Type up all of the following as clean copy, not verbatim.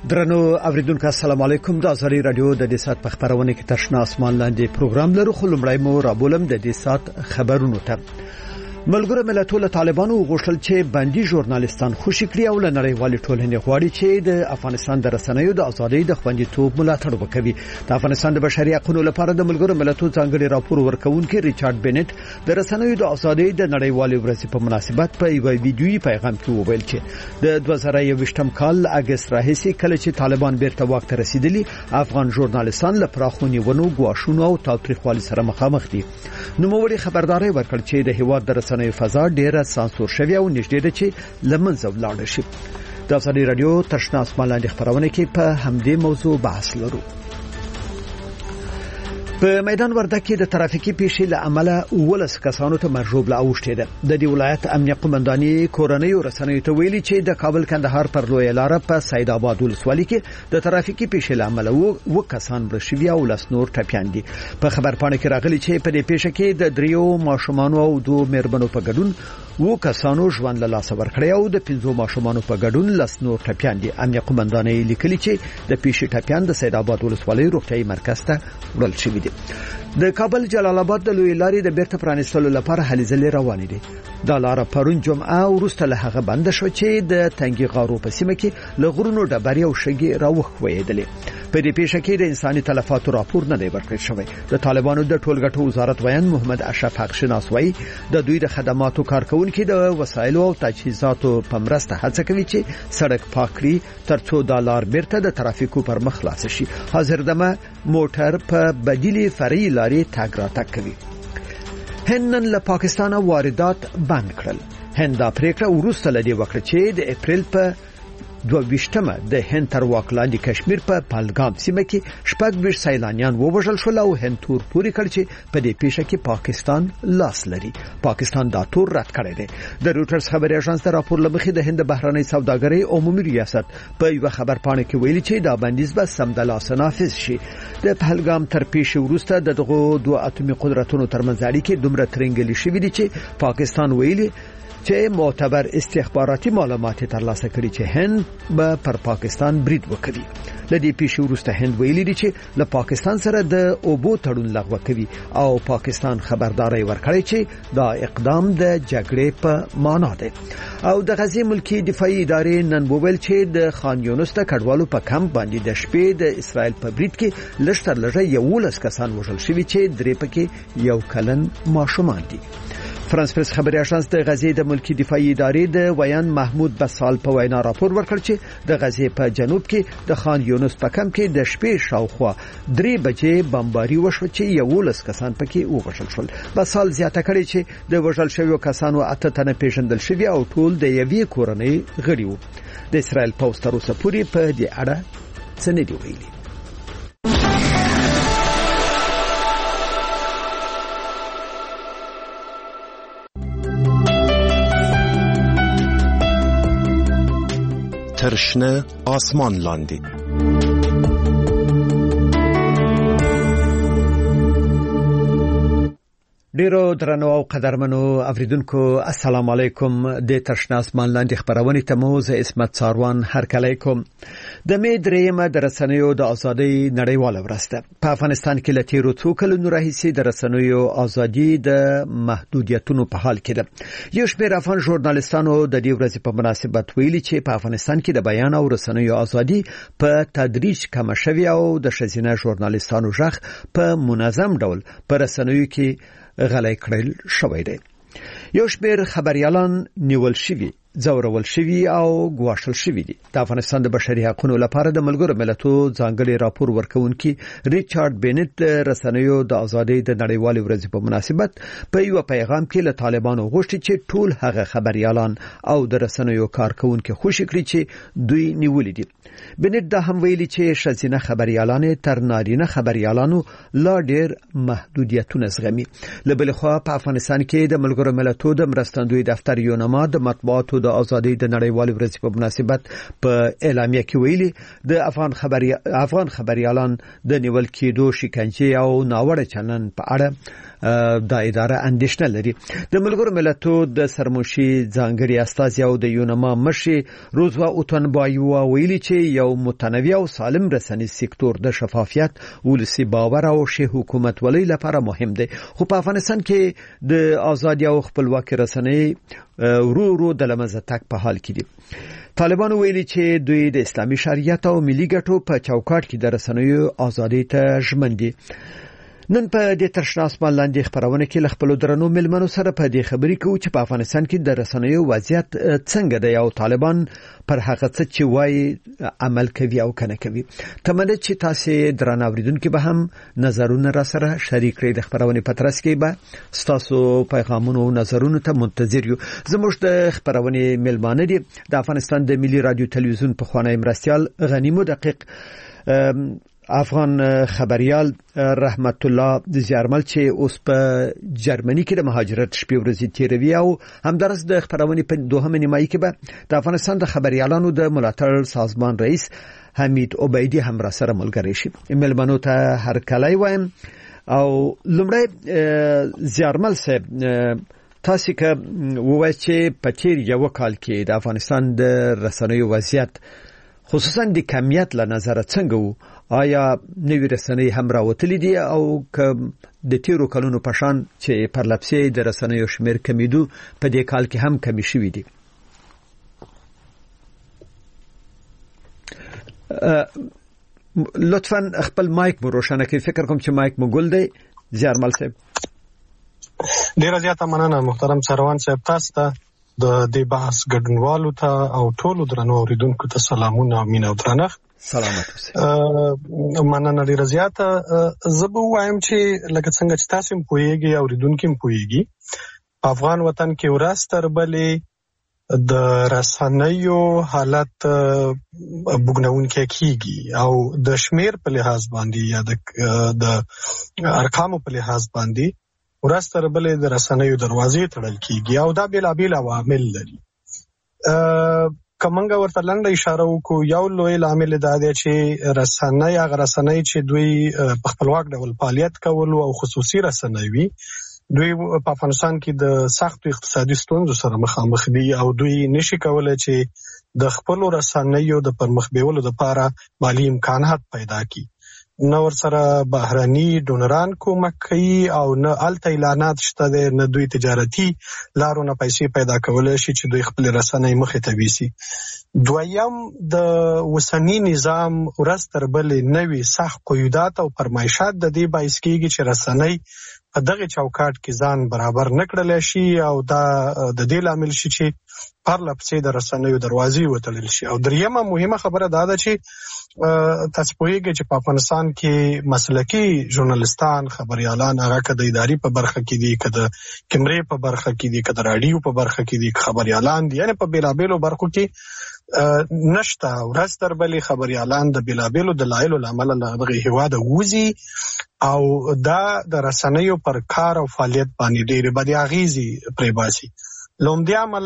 درنو اوریدونکو السلام علیکم. د ازری رادیو د دې سات په خبرونه کې تشنا اسمان لاندې پروګرام لرو. خلمړی مو رابولم د دې سات خبرونو ته. ملګرو ملتونو طالبانو غوښتل چې باندې ژورنالیستان خوشی کړي او لنړیوالې ټولنې غواړي چې د افغانستان د رسنیو د ازادۍ د خوندیتوب ملاتړ وکړي. د افغانستان د بشري حقوقو لپاره د ملګرو ملتونو ځانګړي راپور ورکونکي ریچارډ بنټ د رسنیو د ازادۍ د نړیوالې ورځې په مناسبت په یو ویډیويي پیغام کې وویل چې د 2021م کال اگست راهیسې کله چې طالبان بیرته واک ته رسیدلي افغان ژورنالیستان له پراخونیونو غواښونو او تاوتریخوالي سره مخامخ دي. نوموړي خبرداري ورکړه چې د هیواد د رسنیو فضا ډیره سانسور شوی او نږدې ده چې لمنځه ولاړ شي. د ازادي رادیو تشنا اسمان لاندې خبرونه کې په همدې موضوع بحث لرو. په میدان وردګ کې د ترافیکي پیښې له امله 12 کسانو ته مرجوب لا اوښته ده. د دې ولایت امنیه قومنداني کورنۍ رسنیو ته ویلي چې د کابل کندهار پر لوی لار په سید آباد ولسوالۍ کې د ترافیکي پیښې له امله و کسان برشوي او لس نور ټپيان دي. په خبرپاڼه کې راغلي چې په دې پیښه کې د دریو ماشومان او دوه مېرمنو په ګډون و کسانو ژوند له لاسه ورکړی او د 5 ماشومان په ګډون لس نور ټپيان دي. امنیه قومنداني لیکلي چې د پیښې ټپيان د سید آباد ولسوالۍ روغتيایي مرکز ته وړل شوي دي. د کابل جلال آباد د لوی لارې د بیرته پرانیستلو لپاره هلې ځلې روانې دي. دا لار پرون جمعه وروسته له هغه بند شو چې د تنګي غارو په سیمه کې له غرونو ډبرې او شګې راوښویدلې. په دې پیښه کې د انساني تلفاتو راپور نه دی ورکړل شوی. د طالبانو د ټولګټو وزارت ویان محمد اشرف حق شناس وایي د دوی د خدماتو کارکونکو د وسایلو او تجهیزاتو په مرسته هڅه کوي چې سړک پاک کړي ترڅو د لار بیرته د ترافیکو پر مخ خلاص شي. حاضر دمه موټر په بدیلي فرعي لارې تګ راتګ کوي. هند نن له پاکستان واردات بند کړل. هند دا پریکړه وروسته لدی وکړه چې د اپریل په 22مه د هند تر واک لاندې کشمیر په پهلګام سیمه کې شپږ سیلانیان ووژل شول او هند تور پوری کړ چې په دې پیښه کې پاکستان لاس لري. پاکستان دا تور رد کړی دی. د روټرز خبري اژانس ته راپور لمخې د هند بهرنۍ سوداګرۍ عمومي ریاست په یو خبرپاڼه کې ویلي چې دا بندیز به سمدلاسه نافذ شي. د پهلګام تر پیښې وروسته دغه دوه اتمی قدرتونو ترمنځ اړیکې دومره ترنګلې شوې دي چې پاکستان ویلي چې معتبر استخباراتي معلومات ترلاسه کړي چې هند به پر پاکستان برید وکړي. لدې پیښې وروسته هند ویلي دي چې له پاکستان سره د اوبو تړون لغوه کوي او پاکستان خبرداري ورکړي چې دا اقدام د جګړې په معنا دی. او د غزې ملکی دفاعي ادارې نن وویل چې د خان یونس د کډوالو په کمپ باندې د شپې د اسرائیل په برید کې لږتر لږه 11 کسان وژل شوي چې درې پکې یو کلن ماشومان دي. فرانس پریس خبري اژانس د غزې د ملکی دفاعي ادارې د ویان محمود بسال په وینا راپور ورکړ چې د غزې په جنوب کې د خان یونس په کمپ کې د شپې شاوخوا 3 بجې بمباري وشو چې 11 کسان پکې وژل شول. بسال زیاته کړي چې د وژل شویو کسانو 8 تنه پیژندل شوی او ټول د یوې کورنۍ غړي وو. د اسرائیل پوسټ تر اوسه پورې په دې اړه څه نه دی ویلي. ترشنه آسمان لاندې ډیرو درنو او قدرمنو اوریدونکو السلام علیکم. د ترشنه آسمان لاندې خبرونه ته مو زه اسمت ساروان هرکلی کوم. د می درېمه د رسنیو د ازادۍ نړیواله ورځ ده. په افغانستان کې له تیرو څو کلونو راهیسې د رسنیو ازادي د محدودیتونو په حال کې ده. یو شمېر افغان ژورنالیستانو د دې ورځې په مناسبت ویلي چې په افغانستان کې د بیان او رسنیو ازادي په تدریج کم شوی او د ښځینه ژورنالیستانو ژغ په منظم ډول په رسنیو کې غلای کړل شوی دی. یو شمېر خبريالان نیول شوی زورول شوی او غواړل شوی دي. د افغانستان د بشري حقوقو لپاره د ملګرو ملتونو ځانګړي راپور ورکونکي ریچارډ بنټ رسنیو د ازادۍ د نړیوالې ورځې په مناسبت په یو پیغام کې له طالبانو غوښتي چې ټول هغه خبريالان او د رسنیو کارکونکو خوشی کړي چې دوی نیولې دي. بنټ دا هم ویلي چې ښځینه خبريالان تر نارینه خبريالانو لا ډېر محدودیتونه زغمي. لبل خو په افغانستان کې د ملګرو ملتونو د مرستندوی دفتر یونما د مطبوعاتو د ازادۍ د نړیوالې ورځې په مناسبت په اعلامیه کې ویلي د افغان خبريالان د نیول کېدو شکنجه او ناوړه چلند په اړه د اداره اندیشنه لري. د ملګرو ملتونو د سرمشي ځانګړي استازي او د یونما مشي روزوا اوتنبایو ویلي چې یو متنوع او سالم رسنیز سکتور د شفافیت، ولسی باور او شه حکومت ولې لپاره مهم دی. خو په افغانستان کې د آزادي او خپلواکي رسنۍ ورو د لمزه تک په حال کې دي. طالبان ویلي چې دوی د اسلامي شریعت او ملي ګټو په چوکاټ کې د رسنیو ازادي ته ژمن دي. نن په دې ترشناس باندې خبرونه کې خپل درنو ملمنو سره په دې خبرې کوو چې په افغانستان کې د رسنیو وضعیت څنګه دی او طالبان پر هغه څه چې وایي عمل کوي او کنه کوي. تمنه چې تاسو درنه اوریدونکو به هم نظرونه را سره شریک کړئ. د خبرونه په ترڅ کې به تاسو پیغامونه او نظرونه ته منتظر یو. زموږ د خبرونه ملمانه دي د افغانستان د ملي رادیو تلویزیون په خوانی مرستيال غنی مدقق، افغان خبريال رحمت الله زیارمل چې اوس په جرمني کې د مهاجرت شپې ورځې تیروي او همدارس د خبرونه په دوهمه نیمایي کې به د افغانستان د خبريالانو د ملاتړ سازمان رئیس حمید عبیدی هم را سره ملګری شي. ملمنو ته هر کله وایم او لمړی زیارمل صاحب تاسو که وایي چې په تیر یو کال کې د افغانستان د رسنیو وضعیت خصوصا د کمیت له نظر څنګه وو؟ آیا نوې رسنۍ هم راوتلې دي او که د تیرو کلونو په شان چې پر لپسې د رسنیو شمیر کمیدو په دې کال کې هم کمی شوې دي؟ لطفاً خپل مایک مو روښانه کړئ. فکر کوم چې مایک مو ګل دی. زیارمل صاحب ډیره زیاته مننه محترم سروان صاحب. تاسو ته د دې بحث ګډونوالو ته او ټولو درنو اوریدونکو ته سلامونه او مینه او درنښت. سلامات اوسئ. مننه ډیره زیاته. زه به وایم چې لکه څنګه چې تاسو هم پوهیږئ او اوریدونکو هم پوهیږي، افغان وطن کې ورځ تر بلې د رسنیو حالت بوګنونکې کیږي او د شمیر په لحاظ باندې یا د ارقامو په لحاظ باندې ورځ تر بلې د رسنیو دروازې تړل کیږي او دا بیلابیل عوامل لري. کومنګ ورته لنډه اشاره وکړو. یو لوی عامل دا دی چې رسنۍ چې دوی په خپلواک ډول فعالیت کول او خصوصي رسنۍ وي، دوی په افغانستان کې د سخت اقتصادي ستونزو سره مخامخ دي او دوی نشي کولای چې د خپل رسنیو د پرمخ بیولو لپاره مالی امکانات پیدا کړي. نه ورسره بهرني ډونران کومک کوي او نه الته اعلانات شته دي، نه دوی تجارتي لارو نه پیسې پیدا کولای شي چې دوی خپل رسنۍ مخې ته ویسي. دویم د وسنی نظام ورځ تر بلې نوي سخت قیودات او فرمایشات د دې باعث کیږي چې رسنۍ په دغه چوکاټ کې ځان برابر نکړل شي او دا د دې لامل شي چې پر لپسې د رسنیو دروازې وتړل شي. او دریمه مهمه خبره دا ده چې تاسو پوهیږئ چې په افغانستان کې مسلکي ژورنالستان، خبريالان، هغه که د اداري په برخه کې دي، که د کیمرې په برخه کې دي، که د رادیو په برخه کې دي، خبريالان دي، یعنی په بیلابیلو برخو کې نشته. ورځ تر بلې خبريالان د بیلابیلو دلایلو لامل دغه هیواد وځي او دا د رسنیو پر کار او فعالیت باندې ډېرې بدې اغیزې پرې باسي. لومړی عمل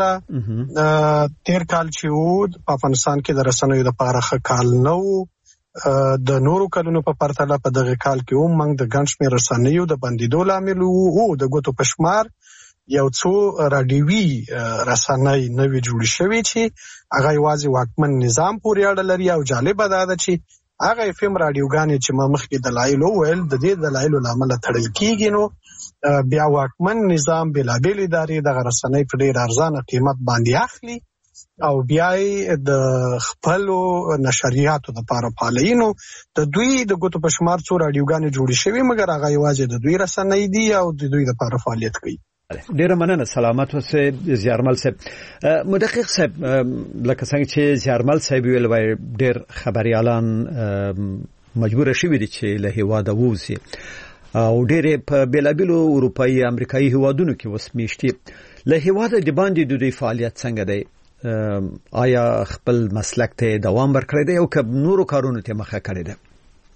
تیر کال چې و په افغانستان کې د رسنیو لپاره ښه کال نه و. د نورو کلونو په پرتله په دغه کال کې هم موږ د ګڼ شمېر رسنیو د بندېدو لامل وو. د ګوتو په شمار یو څو رادیوي رسنۍ نوې جوړې شوې چې هغه یوازې واکمن نظام پورې اړه لري او جالبه دا ده چې هغه FM رادیوګانې چې ما مخکې دلایل وویل د دې دلایلو لامل تړل کیږي، نو بیا واکمن نظام بېلابېل ادارې دغه رسنۍ په ډېر ارزانه قیمت باندې اخلي او بیا د خپلو نشریاتو لپاره پالي. نو د دوی د ګوتو په شمار څو رادیوګانې جوړې شوې، مګر هغه یوازې د دوی رسنۍ دي او د دوی لپاره فعالیت کوي. ډیره مننه. سلامت اوسئ زیارمل صاحب. مدقق صاحب، لکه څنګه چې زیارمل صاحب ویل وای ډیر خبريالان مجبور شوي دي چې له هیواده ووځي او ډېر په بیلابیلو اروپایي امریکایي هیوادونو کې وسمیشتي. له هیواده د باندې د دوی فعالیت څنګه دی؟ آیا خپل مسلک ته دوام ورکړی دی او که نورو کارونو ته مخه کړی دی؟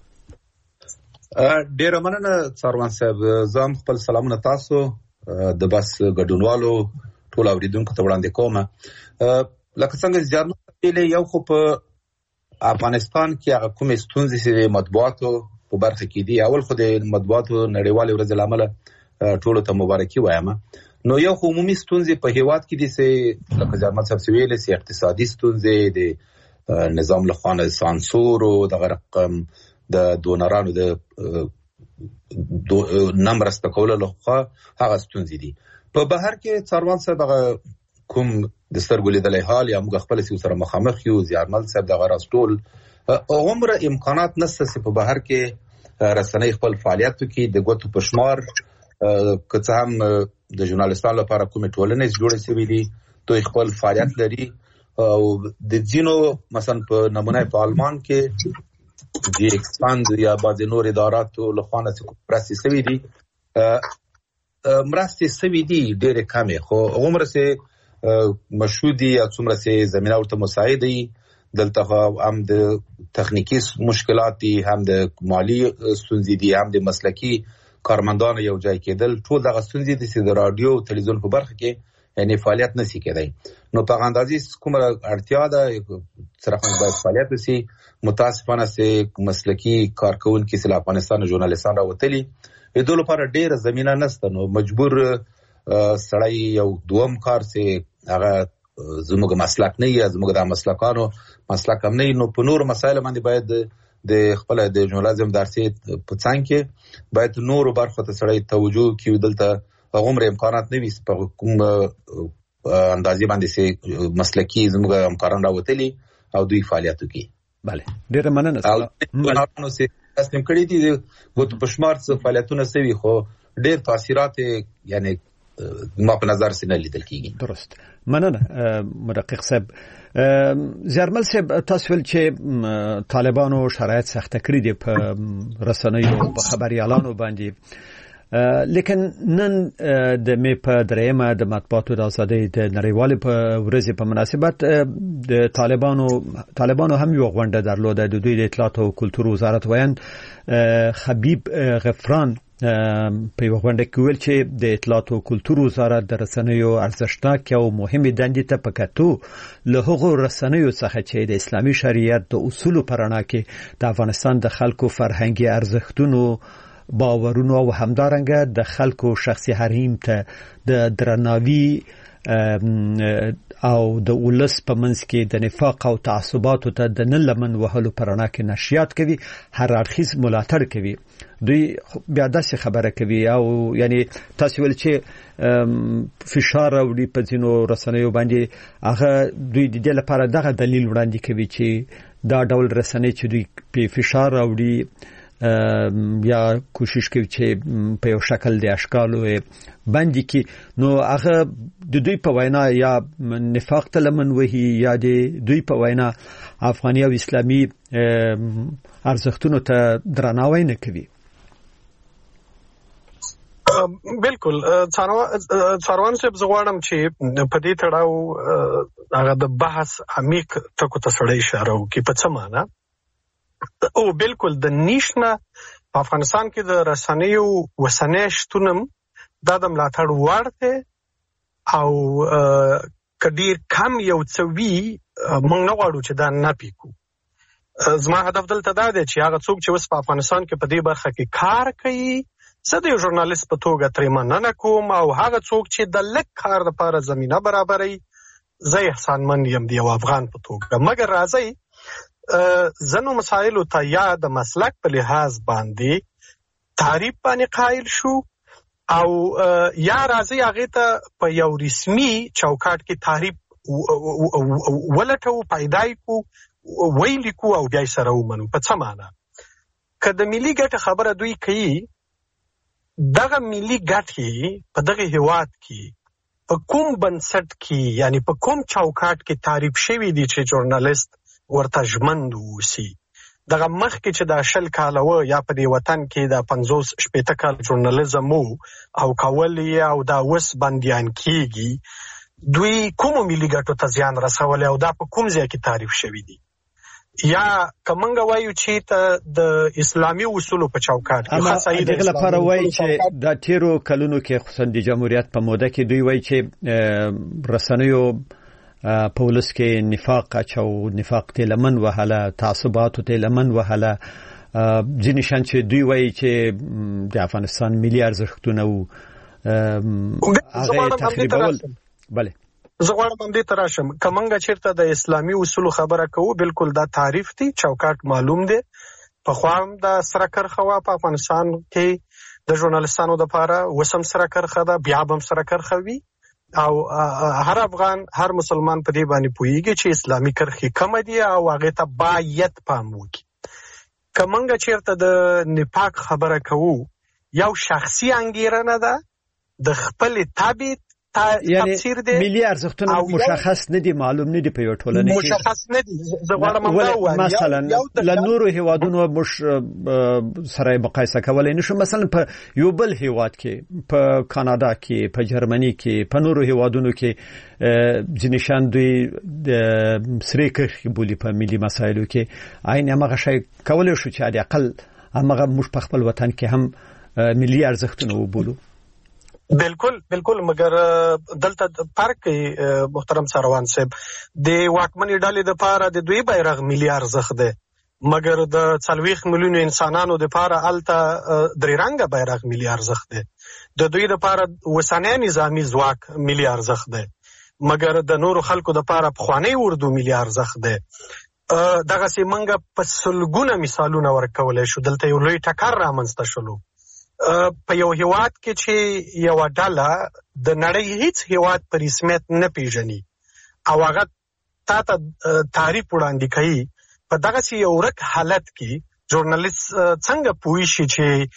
ډیره مننه سروان صاحب. زم خپل سلامونه تاسو د بس ګډونوالو ټول اوریدونکو ته وړاندې کوم. لکه څنګه زیارمل یو خو په افغانستان کې هغه کومې ستونزې چې مطبوعاتو په برخه کې دي، اول خو د مطبوعاتو نړیوالې ورځې لامل ټولو ته مبارکي وایم. نو یو عمومي ستونزې په هیواد کې دي چې لکه ځارمل صاحب ویل سي اقتصادي ستونزې د نظام له خوا سانسور او د رقم د دونرانو د نمبرسته کولو له خوا هغه ستونزې دي. په بهر کې څاروان صاحب کوم د سترګو لیدلې حال یا موږ خپل سره مخامخ یو ځارمل صاحب د غراستول عمر امکانات نشته چې په بهر کې رسنۍ خپل فعالیت کوي د ګوتو په شمار که څه هم د ژورنالیستانو لپاره کومې ټولنې جوړې شوې دي دوی خپل فعالیت لري او د ځینو مثلا په نمونه په آلمان کې د اکسپاند یا بعضې نور اداراتو له خوا نه مرستې شوې دي ډېرې کمې خو هغومره چې مشهور دي یا څومره چې زمینه ورته مساعد دي دلته هم د تخنیکی مشکلات دي هم د مالی ستونزې دي هم د مسلکی کارمندانو یو ځای کېدل ټول دغه ستونزې دي چې د رادیو او تلویزیون په برخه کې یعنی فعالیت نشي کېدای. نو په اندازې کومه اړتیا ده صرفاً باید فعالیت وشي. متاسفانه چې مسلکی کارکونکي چې افغانستان ژورنالیستان راوتلي د لپاره ډېر زمينه نشته نو مجبور سړی یو دوم کار چې هغه زموږ مسلک نه یا زموږ د مسلکانو مسلک هم نه نو په نور مسایل باندې باید د خپل د ژورنالیزم درسي په څنګ کې باید نور برخه ته سړی توجه کوي. دلته عمر امکانات نه وي په کوم اندازې باندې چې مسلکی زموږ همکاران راوتلي او دوی فعالیت کوي. bale ډیره مننه. نو سه تاسو کړی دي ګوت په شمار څه فعالیتونه سوي خو ډیر تاثیرات یعنی ما په نظر سره لیدل کیږي. درست مننه مدقق صاحب. زیارمل صاحب تاسو ول چې طالبانو شرایط سخت کړی دي په رسنیو په خبريالانو باندې لیکن نن د مې په درېمه د مطبوعاتو د ازادۍ د نړیوالې په ورځ په مناسبت د طالبانو هم یو غونډه درلوده. د دوی د اطلاعات او کلتور وزارت ویاند حبیب غفران په یو غونډه کې ویل چې د اطلاعات او کلتور وزارت د رسنیو ارزښتناک او مهمه دندې ته پکاتو له هغو رسنیو څخه چې د اسلامي شریعت د اصولو پرانا کې د افغانستان د خلکو فرهنګي ارزښتونو باورونو او همدارنګه د خلکو شخصي حریم ته د درناوي او د ولس په منځ کې د نفاق او تعصباتو ته د نه لمن وهلو پرانا کې نشریات کوي هر اړخیز ملاتړ کوي. دوی بیا داسې خبره کوي او یعنی تاسو ول چې فشار راوړي په ځینو رسنیو باندې هغه دوی د دې لپاره دغه دلیل وړاندې کوي چې دا ډول رسنۍ چې دوی په فشار راوړي یا کوشش کوي چې په یو شکل د اشکالو باندې کې نو هغه د دوی په وینا یا نفاق ته لمن وهي یا د دوی په وینا افغاني او اسلامي ارزښتونو ته درناوی نه کوي. بالکل څاروان صاحب زغواړم چې په دې تړاو هغه د بحث عمیق ټکو ته سړی اشاره وکړي په څه معنا او بالکل د نیشنه په افغانستان کې د رسنیو وسنۍ شتونم دا د ملاتړ وړ دی او کډیر کم یو څوي موږ نه غواړو چې دا نه پیکو. زما هدف دلته دا دی چې هغه څوک چې اوس په افغانستان کې په دې برخه کې کار کوي زه د ژورنالیست په توګه ترې مننه کوم او هغه څوک چې د لږ کار لپاره زمينه برابرې زه احسانمن یم د یو افغان په توګه. مګر راځي زنو مسائلو ته یا د مسلک په لحاظ باندې تعریف باندې قائل شو او یا راځي هغه ته په یو رسمي چوکاټ کې تعریف ولټو پیدای کو ویل کو او بیا سره ومنو. په څه معنا که د ملي ګټه خبره دوی کوي دغه ملي ګټې په دغه هیواد کې په کوم بنسټ کې یعنی په کوم چوکاټ کې تعریف شوی دی چې ژورنالیست ورته ژمند وسی. دغه مخ کې چې د 10 کال و یا په دې وطن کې د 50 کال ژورنالیزم او کولې او دا وس بنديان کیږي دوی کوم ملي ګټو ته ځان رسول او دا په کوم ځای کې تعریف شوی دی یا کومنګ وایو چې د اسلامي اصولو په چوکاټ کې خاصه دغه لپاره وایي چې د تیرو کلونو کې خصوصا د جمهوریت په موده کې دوی وایي چې رسنیو په ولس کې نفاق اچو نفاق ته لمن وهله تعصبات ته لمن وهله ځینې شان چې دوی وایي چې د افغانستان ملي ارزښتونه هغه تخریبول. بله زه غواړم هم دې ته راشم. که موږ چېرته د اسلامي اصولو خبره کوو، بالکل دا تعریف دی، چوکاټ معلوم دی. پخوا هم د سره کرښه وه په افغانستان کې د ژورنالستانو دپاره، اوس هم سره کرښه ده، بیا به هم سره کرښه وي. او هر افغان، هر مسلمان په دې باندې پوهیږي چې اسلامي کرښې کومه دي او هغې ته باید پام وکړي. که موږ چېرته د نفاق خبره کوو، یو شخصي انګېرنه ده، د خپلې طبع تفسیر دی. ملي ارزښتونه مشخص نه دي، معلوم نه دي په یو ټولنه کې، مشخص نه دي. زه غواړم همدا ووایم. مثلا له نورو هیوادونو موږ سره مقایسه کولی نشو. مثلا په یو بل هیواد کې، په کاناډا کې، په جرمني کې، په نورو هیوادونو کې ځینې شیان دوی د سرې کرښې بولي په ملي مسایلو کې. عین همغه شی کولی شو چې حداقل همغه موږ په خپل وطن کې هم ملي ارزښتونه وبولو. بالکل مګر دلته فرق کوي محترم سروان صاحب. د واکمنې ډلې دپاره د دوی بیرغ ملي ارزښت دی، مګر د 40 میلیونو انسانانو دپاره هلته درې رنګه بیرغ ملي ارزښت دی. د دوی دپاره اوسنی نظامي ځواک ملي ارزښت دی، مګر د نورو خلکو دپاره پخوانی اردو ملي ارزښت دی. دغسې موږ په سلګونه مثالونه ورکولی شو. دلته یو لوی ټکر رامنځته شلو. په یو هیواد کې چې یو ډله د نړۍ هیڅ هیواد په رسمیت نه پیژني او هغه تا ته تعریف وړاندې کوي، په دغسې یو ورک حالت کې ژورنالیست څنګه پوه شي چې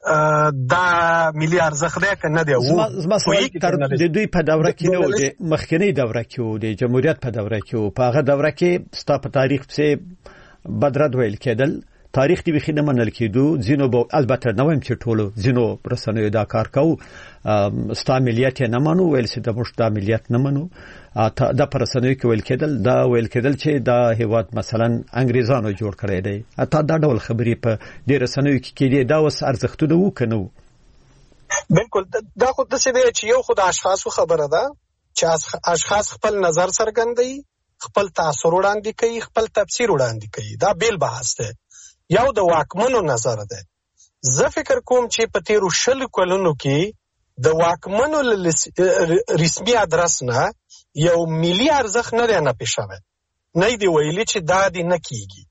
دا ملي ارزښت دی که نه دی؟ زما سوال د دوی په دوره کې نه و، د مخکنۍ دوره کې و، د جمهوریت په دوره کې و. په هغه دوره کې ستا په تاریخ پسې بدرد ویل کېدل، تاریخ دی بخی نه منل کېدو. ځینو به البته نه وایم چې ټولو، ځینو رسنیو دا کار کوو، ستا ملیت یې نه منو، ویل چې د موږ دا ملیت نه منو. دا په رسنیو کې ویل کېدل چې دا هیواد مثلا انګریزانو جوړ کړی دی. حتی دا ډول خبرې په دې رسنیو کې کېدې. دا اوس ارزښتونه وو که نه وو؟ بالکل دا خو داسې دی چې یو خو د اشخاصو خبره ده چې اشخاص خپل نظر څرګندوي، خپل تاثر وړاندې کوي، خپل تفسیر وړاندې کوي. دا بیل بحث دی. یو د واکمنو نظر ده. زه فکر کوم چې په تیرو 20 کلونو کې د واکمنو رسمي ادرس نه یو ملي ارزښت نه دی نفي شوی، نه دی ویلي چې دا دی نه کیږي.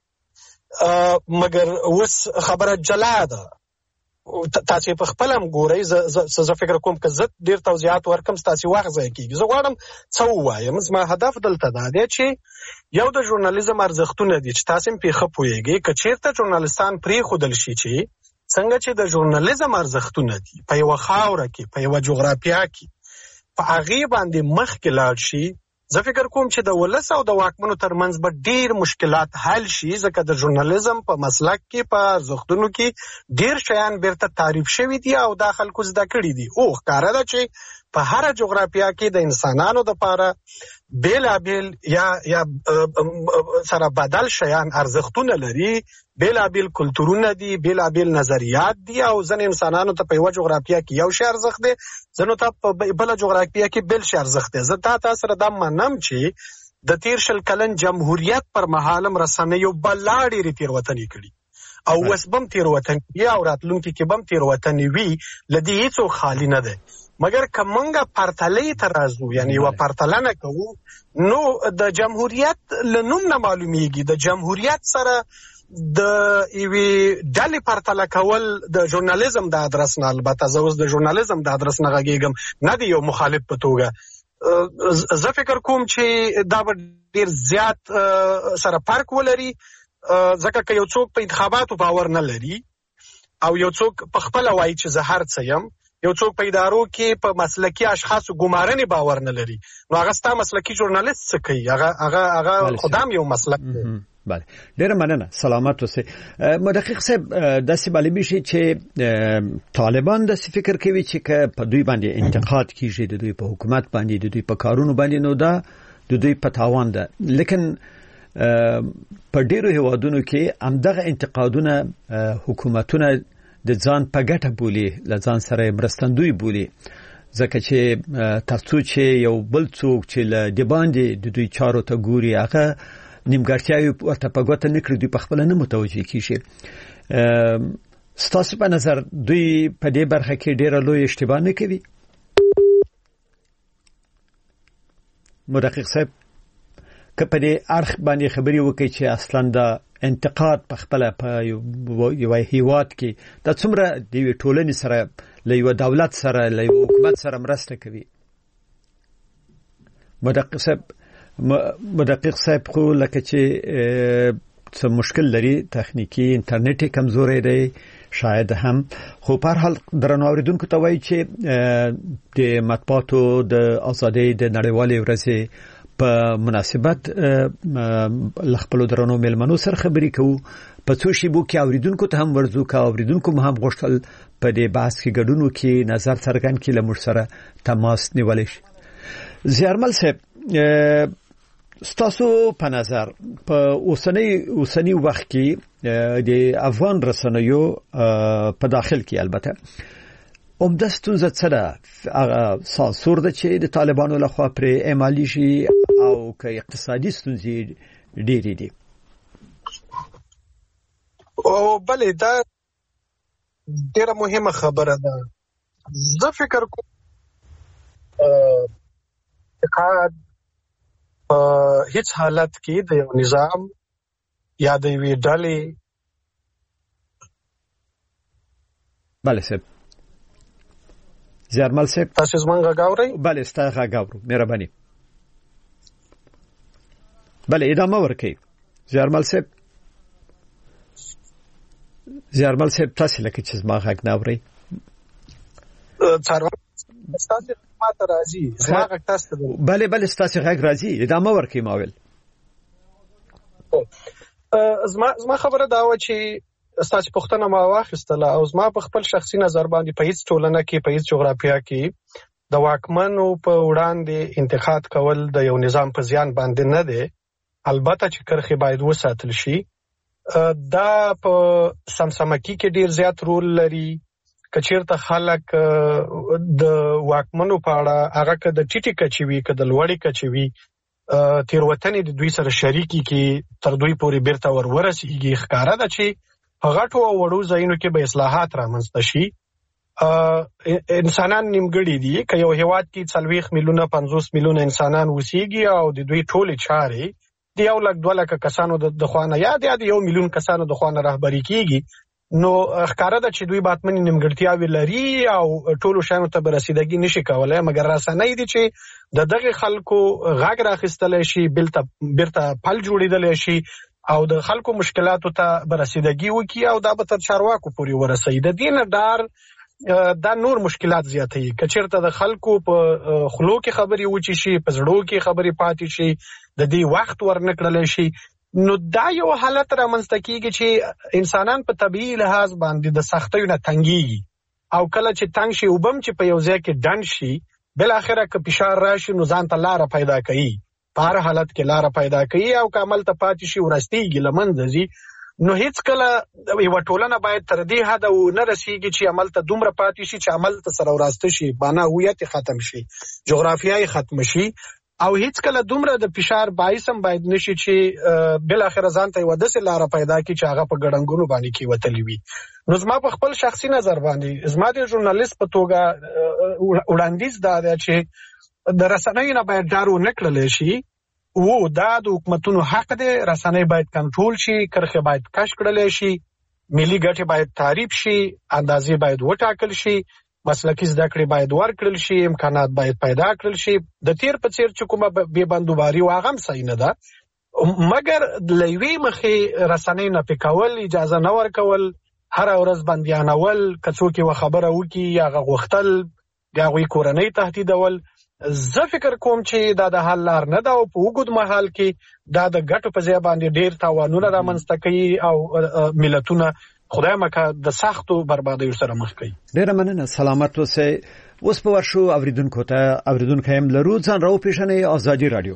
مګر اوس خبره جلا ده. تاسو په خپل هم ګورئ. زه فکر کوم که زه ډیر توضیحات ورکم ستاسو وخت ضایع کیږي. زه غواړم څه ووایم. زما هدف دلته دا دی چې یو د ژورنالیزم ارزښتونه دي چې تاسو په ښه پوهیږئ. که چیرته ژورنالستان پرېښودل شي چې څنګه چې د ژورنالیزم ارزښتونه دي په یوه خاوره کې، په یوه جغرافیه کې، په هغې باندې مخکې لاړ شي، زه فکر کوم چې د ولس او د واکمنو ترمنځ به ډیر مشکلات حل شي. ځکه د ژورنالیزم په مسلک کې، په ارزښتونو کې ډیر شیان بیرته تعریف شوي دي او دا خلکو زده کړي دي. او ښکاره ده چې په هره جغرافیه کې د انسانانو دپاره بیلابیل یا سره بدل شیان ارزښتونه لري، بیلابیل کلتورونه دي، بیلابیل نظریات دي. او ځینې انسانانو ته په یوه جغرافیه کې یو شی ارزښت دی، ځینو ته په بله جغرافیه کې بل شی ارزښت دی. زه تا سره دا منم چې د تیر 20 کلن جمهوریت پر مهال هم رسنیو بلا ډېرې تېروتنې کړي او اوس به هم تېروتنې او راتلونکي کې به هم تېروتنې وي. له دې هېڅوک خالي نه دی. مګر که موږ پرتلې ته راځو، یعنی یوه پرتلنه کوو، نو د جمهوریت له نوم نه معلومیږي. د جمهوریت سره د یوې ډلې پرتله کول د ژورنالیزم د ادرس نه، البته زه اوس د ژورنالیزم د ادرس نه غږیږم، نه د یو مخالف په توګه. زه فکر کوم چې دا به ډېر زیات سره فرق ولري. ځکه که یو څوک په انتخاباتو باور نه لري او یو څوک په خپله وایي چې زه هر څه یم، یو څوک په ادارو کې په مسلکي اشخاصو ګمارنې باور نه لري، نو هغه ستا مسلکي ژورنالیست څه کوي؟ هغه خدام یو مسلک دی. بله، ډیره مننه. سلامت اوسئ. مدقق صاحب، داسې معلومي شي چې طالبان داسې فکر کوي چې که په دوی باندې انتقاد کیږي، د دوی په حکومت باندې، د دوی په کارونو باندې، نو دا د دوی په تاوان ده. لیکن په ډیرو هیوادونو کې همدغه انتقادونه حکومتونه د ځان په ګټه بولي، له ځان سره مرستندوی بولي. ځکه چې تاسو چې یو بل څوک چې له د باندې د دوی چارو ته ګوري، هغه نیمګړتیاوې ورته په ګوته نه کړي، دوی په خپله نه متوجه کېږي. ستاسو په نظر دوی په دې برخه کې ډېره لوی اشتباه نه کوي؟ مدقق صاحب کپدې اړخ باندې خبري وکړي چې اصلا د انتقاد په خپل په یو هیواد کې د څومره د ټولنې سره له یو دولت سره له یو حکومت سره مرسته کوي. مدقق صاحب خو لکه چې څه مشکل لري تخنیکی انټرنیټي کمزوري دی شاید هم خو په هر حال درنو اوریدونکو ته وایي چې د مطبوعاتو د ازادۍ د نړیوالې ورځې په مناسبت خپل درنو ملمنو سره خبرې کوو په څو شیبو کې اوریدونکو ته هم ورزو کا اوریدونکو هم غوښتل په دې بحث کې ګډون وکړي نظر څرګند کړي له موږ سره تماس نیولای شي. زیارمل صاحب ستاسو په نظر په اوسنی وخت کې د افغان رسنیو په داخل کې البته عمده ستونزه څه ده؟ سانسور ده چې د طالبانو لخوا پر اعمالي شي او که اقتصادي ستونزې ډېرې دي؟ او بلې دا ډېره مهمه خبره ده. زه فکر کوم اقتصاد هیڅ حالت کې د یو نظام یا د یوې ډلې بله صاحب زیارمل صاحب تاسو زمونږ غږ اورئ؟ بله ستاسو غږ اورو مهرباني. بله ادامه ورکړئ زیارمل صاحب. زیارمل صاحب تاسو لکه چې زما غږ نه اورئ ستاسو ماته راځي زما غږ تاسو ته بله ستاسو غږ راځي ادامه ورکړئ ماول. زما خبره دا و چې ستاسو پوښتنه ما واخیستله او زما په خپل شخصي نظر باندې په هیڅ ټولنه کې په هیڅ جغرافیه کې د واکمنو په وړاندې انتقاد کول د یو نظام په زیان باندې نه دی. البته چې کرخې باید وساتل شي. دا په سمسمکی کې ډیر زیات رول لري. کچیرته خلک د واکمنو په اړه هغه که د ټیټی کچې وي که د لوړی کچې وي تیروتنې د دوی سره شریکي کې تر دوی پورې بیرته ورسیږي. ښکاره ده چې په غټو او وړو ځایونو کې به اصلاحات رامنځته شي. انسانان نیمګړي دي. که یو هیواد کې 40 میلیونه 50 میلیونه انسانان وسیږي او د دوی ټولې چارې د 1,00,000-2,00,000 کسانو د خوانه یا د 1 میلیون کسانو د خوانه رهبری کیږي نو ښکاره ده چې دوی باتمنې نیمګړتیاوې لري او ټولو شیانو ته به رسیدګي نشي کولای. مګر رسنۍ دي چې د دغه خلکو غږ راخیستلی شي بیرته پل جوړېدلی شي او د خلکو مشکلاتو ته به رسیدګي وکړي او دا به تر چارواکو پورې ورسوي. د دې نه ډار دا نور مشکلات زیاتوي. که چېرته د خلکو په خولو کې خبرې وچې شي په زړو کې خبرې پاتې شي د دې وخت ورنکړلی شي نو دا یو حالت رامنځته کیږي چې انسانان په طبیعي لحاظ باندې د سختیو نه تنګیږي او کله چې تنګ شي وبم چې په یو ځای کې ډنډ شي بالاخره که فشار راشي نو ځان ته لاره پیدا کوي. په هر حالت کې لاره پیدا کوي او که عمل ته پاتې شي ورستېږي له منځه ځي. نو هیڅ کله یوه ټولنه باید تر دې حده ونه رسیږي چې عمل ته دومره پاتې شي چې عمل ته سره وراسته شي معنا هویت ختم شي جغرافیه ختم شي او هیڅ کله دومره د فشار باعث هم باید نشي چې بالاخره ځان ته یوه داسې لاره پیدا کړي چې هغه په ګړنګونو باندې کې وتلی وي. نو زما په خپل شخصي نظر باندې زما د ژورنالیست په توګه وړاندیز دا دی چې د رسنیو نه باید ډار ونه کړلی شي. دا د حکومتونو حق دی. رسنۍ باید کنټرول شي. کرښې باید کش کړلی شي. ملي ګټې باید تعریف شي. اندازې باید وټاکل شي. مسلکي زده کړې باید ورکړل شي. امکانات باید پیدا کړل شي. د تیر په څیر چې کومه بې بندوباري و هغه هم صحیح نه ده. مګر له یوې مخې رسنۍ نفي کول اجازه نه ورکول هره ورځ بندیانول که څوک یوه خبره وکړي هغه غوښتل د هغوی کورنۍ تهدیدول زه فکر کوم چې دا د حل لار نه ده او په اوږد مهال کې دا د ګټو په ځای باندې ډېر تاوانونه رامنځته کوي او ملتونه خدای مکه د سختو بربادیو سره مخ کوي. ډېره مننه. سلامت اوسئ. اوس په ورشو اوریدونکو هم لرو. ځان راوپېژنئ. ازادي راډیو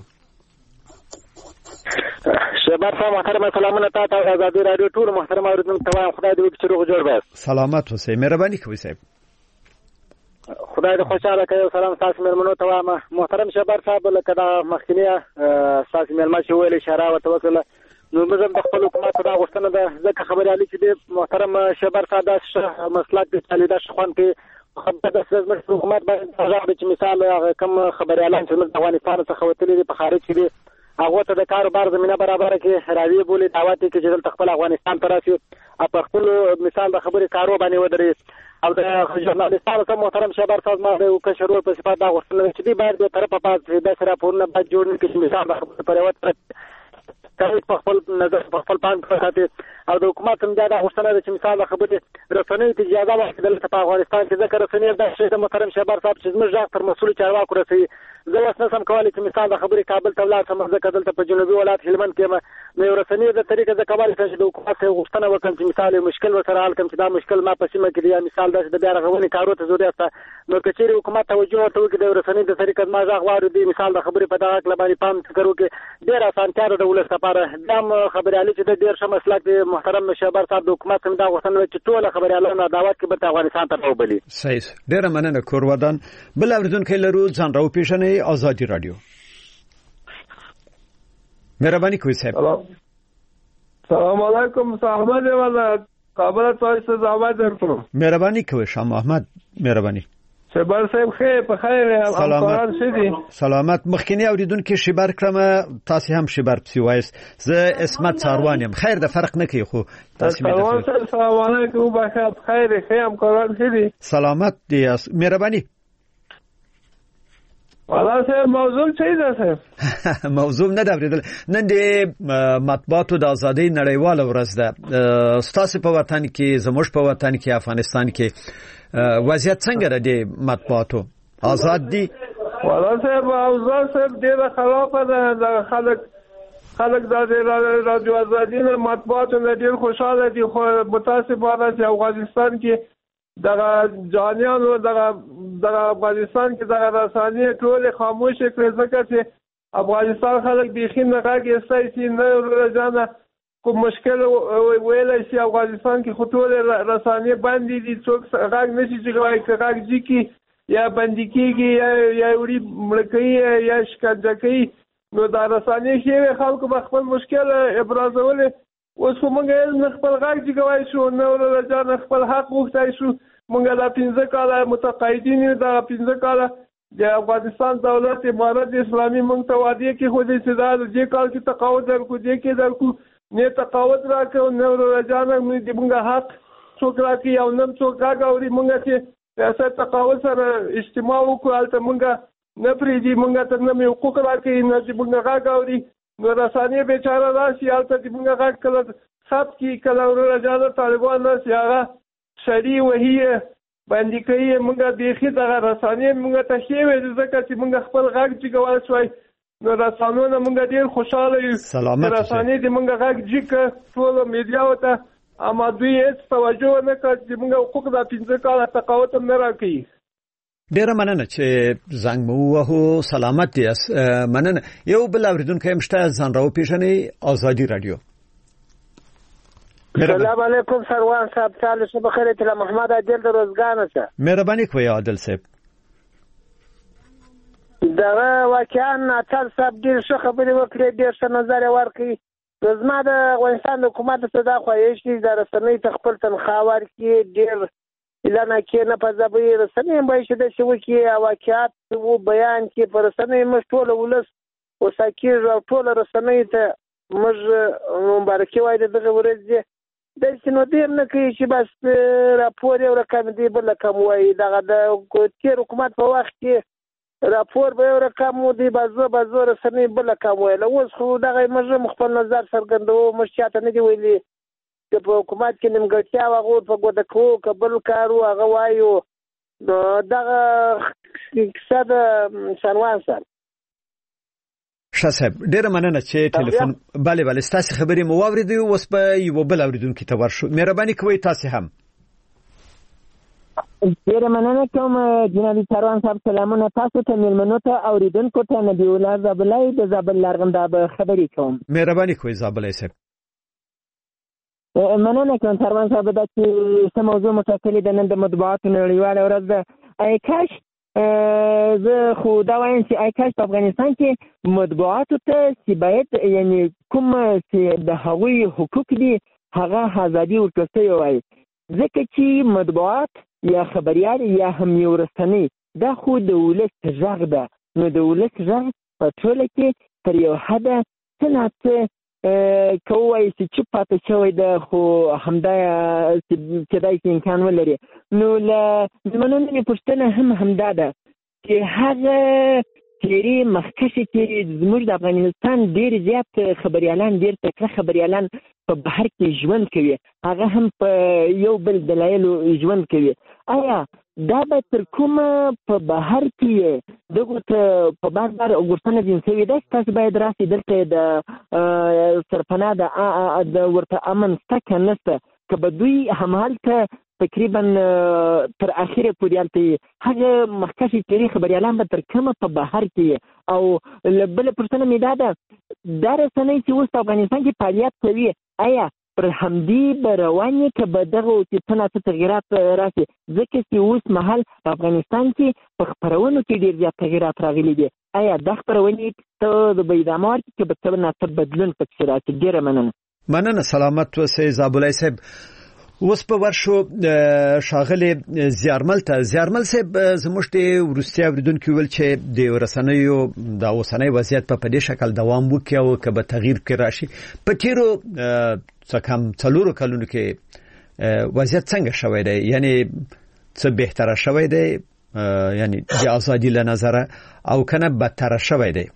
شهباز صاحب محترم سلامونه تاسو ته ازادي راډیو ټول محترم اوریدونکو ته خدای دې وکړي چې روغ جوړ وي. سلامت اوسئ. مهرباني کوئ صاحب. خدای دې خوشاله کړي. سلام تاسو مېلمنو ته وایم. محترم شهباز صاحب لکه دا مخکینی تاسو مېلمه چې ویل اشاره ورته وکړه نو موږ هم د خپل حکومت دا غوښتنه ده ځکه خبرې علي چې محترم شهباز صاحب دا مسلک دی چې دا شخوان کې خبره د حکومت باندې راغلی چې مثال کوم خبريالان چې د افغانستان څخه وتلي دي په خارج کې دي هغه ته د کاروبار زمينه برابر کې راوي بولي دعوت کې چې دلته خپل افغانستان ته راشي په خپل مثال د خبري کارو باندې ودرې او د ژورنالستانو سره محترم شهبار صاحب ما د کشرو په صفات دا غوښتنه چې دی باید به طرفه پات د سره پورنه باید جوړ نه کړي مثال د خبري پر یو کوي په خپل نظر په خپل پام کې ساتي او د حکومت هم دا غوښتنه ده چې مثال د خبرې رسنۍ ته اجازه ورکړي دلته په افغانستان کې ذکر رسنۍ د شیخ محترم شهبار صاحب چې زموږ ځاخ تر مسؤل چارواکو رسي زه اوس نسم کولی چې مثال د خبرې کابل ته ولاړ شم ځکه دلته په جنوبي ولایت هلمند کې نو رسنۍ د طریقې د کولی چې د حکومت غوښتنه وکړم چې مثال مشکل ورسره حل کړم چې دا مشکل ما په سیمه کې دی مثال د بیا رغونې کارو ته ضرورت ده نو کچېرې حکومت توجه ورته وکړي د رسنۍ د طریقې ما ځاغ وارو دی مثال د خبرې په دغه کله باندې پام فکر وکړي ډېر اسانتیا د ولس لپاره دا خبريالي چې د ډېر ښه مسلک دی محترم شهبار صاحب د حکومت هم دا غوښتنه چې ټول خبريالانو دعوت کې به افغانستان ته وبلي صحیح ډېر مننه کورودان بل اوریدونکو لرو ځان راو پیژنې آزادي رادیو مهرباني کوئ صاحب سلام علیکم احمد والا کابل ته زحمت درکو مهرباني کوئ شاه محمد مهرباني شبر صاحب خیر په خیر سلامت سلامت مخکینی اوریدونکو شبر کړم تاسو هم شبر پسی وایس زه اسمت څاروانیم خیر د فرق نه کوي خو تاسو مې سلام علیکم بخیر خیر هم قرآن خیری سلامت دی مهرباني والا صاحب موضوع چي ده صاحب موضوع نه دا نن د مطبوعاتو د ازادۍ نړیواله ورځ ده ستاسو په وطن کې زموږ په وطن کې افغانستان کې وضعیت څنګه ده د مطبوعاتو آزاد دي والا صاحب اوضاع صاحب ډیره خرابه ده خلک د رادیو ازادۍ نه مطبوعاتو نه ډیر خوشاله دي خو متاسفانه چې افغانستان کې دغه جانیانو دغه افغانستان کې دغه رسانې ټول خاموش کړي ځکه چې افغانستان خلک بيخي نه راګي سي نه ورځانه کوم مشکل ویلای شي افغانستان کې خطول رسانې باندې دي څوک راګ نشي چې راګ ځکه یا باندې کېږي یا وړي ملکي یا شکایت کوي نو دا رسانې شي خلکو خپل مشکل ابرازول اوس موږ نه خپل غږ جګوای شو نو ورځان خپل حق وغوښتای شو موږ د 15 کاله متقاعدین د 15 کاله د افغانستان دولت امارت اسلامي موږ ته وعده کې خو دې چې دا د کال کې تقاعد درکو دې کې درکو نه تقاعد راکو نو ورځان موږ حق څوک راکې او نن څوک راګوري موږ چې ریاست تقاعد سره اجتماع وکړو البته موږ نه پریږدي موږ ته نه حقوق راکې نه چې موږ راګوري نو رسانې بیچاره راشي البته چې موږ غږ کله ثبت کی کله ورجاله طالبان نه سیاغه شری وهي باندې کوي موږ بيخي دغه رسانې موږ ته شی وې ځکه چې موږ خپل غږ جګوال شوي نو رسانونه موږ ډیر خوشاله یو رسانې دې موږ غږ جګ ټول میډیا وته اما دوی هیڅ توجه نه کوي چې موږ حقوق د 15 کاله تقاعد نه راکړي ډیره مننه چې زنګ مو وهو سلامت دي مننه یو بل اوریدونکو هم شته ځان راو پیژنې آزادي رادیو السلام علیکم سروان صاحب تعالی صبح خیر ته محمد عادل د روزګان څخه مهرباني کوي عادل صاحب دا واقعا اټل صاحب ډیر ښه خبرې وکړې ډیر ښه نظر ورکړي زما د افغانستان حکومت ته دا خواهش دي د رسنۍ خپل تنخواه ورکړي ډیر اعلان کې نه پځبې رسنۍ به چې د شو کې واقعات وو بیان کې پر رسنۍ مشټول ولس او ساکیر او ټول رسنۍ ته موږ مبارکي وایو دغه ورځ د سينو دې نه کوي چې بس راپور یو رقم دی بل رقم وایي دغه د تیر حکومت په وخت کې راپور به یو رقم دی بازو رسنۍ بل رقم وایي اوس خو دغه موږ خپل نظر څرګندو موږ چاته نه دی ویلي چې په حکومت کې نیمګړتیا وغوړ په ګوته کو قبل کارو هغه وایو دغه اقتصاد سروان صاحب شاسب ډیره مننه چې ټلیفون bale ستاسو خبرې مو واوریدو اوس په یو بل اوریدونکو ته ورشو مهرباني کوئ تاسو هم ډیره مننه کوم جناب سروان صاحب سلامونه تاسو ته ملمنو ته اوریدونکو ته نبی الله زابلای د زابل لارغنده خبرې کوم مهرباني کوئ زابلای صاحب مننه کوم سروان صاحب د څه موضوع متکلی د نن د مطبوعاتو نړیواله ورځ ده کاش زه خو دا وایم چې کاش په افغانستان کې مطبوعاتو ته چې باید یعنی کوم چې د هغوی حقوق دي هغه ازادي ورکړل وای ځکه چې مطبوعات یا خبريال یا هم یو رسنۍ دا خو د ولس غږ ده. نو د ولس غږ په ټوله کې تر یو حده څه نه څه که ووایي چې چوپ پاتې شوی ده، خو همدا کېدای شي امکان ولري. نو له مېلمنو مې پوښتنه هم همدا ده چې هغه تیرې مخکښې چې زموږ د افغانستان ډېر زیات خبریالان، ډېر تکړه خبریالان په بهر کې ژوند کوي، هغه هم په یو بل دلایلو ژوند کوي. آیا دا به تر کومه په بهر کې دغو ته په بار بار غوښتنه ځین شوې ده چې تاسو باید راسئ دلته د سرپناه د ورته امن شته که نه شته؟ که به دوی همالته تقریبا تر اخره پورې هلته هغه مخکښې تیرې خبریالان به تر کومه په بهر کې او بله پوښتنه مې دا ده دا رسنۍ چې اوس په افغانستان کې فعالیت کوي آیا پر همدې به روانې که به دغه چې څه نه څه تغیرات راشي؟ ځکه چې اوس مهال په افغانستان کې په خپرونو کې ډېر زیات تغیرات راغلي دي. آیا دا خپرونې ته د به ادامه ورکړي که به څه نه څه بدلون پکې راشي؟ ډېره مننه. سلامت اوسئ زابلای صاحب. اوس په ورشو شاغلي زیارمل صاحب زموږ د وروستي اوریدونکو ویل چې د رسنیو د اوسنۍ وضعیت په دې شکل دوام وکړي او که به تغییر کې راشي. په تیرو څه کم 4 کلونو کې وضعیت څنګه شوی دی؟ یعنی څه بهتره شوی دی یعنی د ازادي له نظره او کنه بدتر شوی دی؟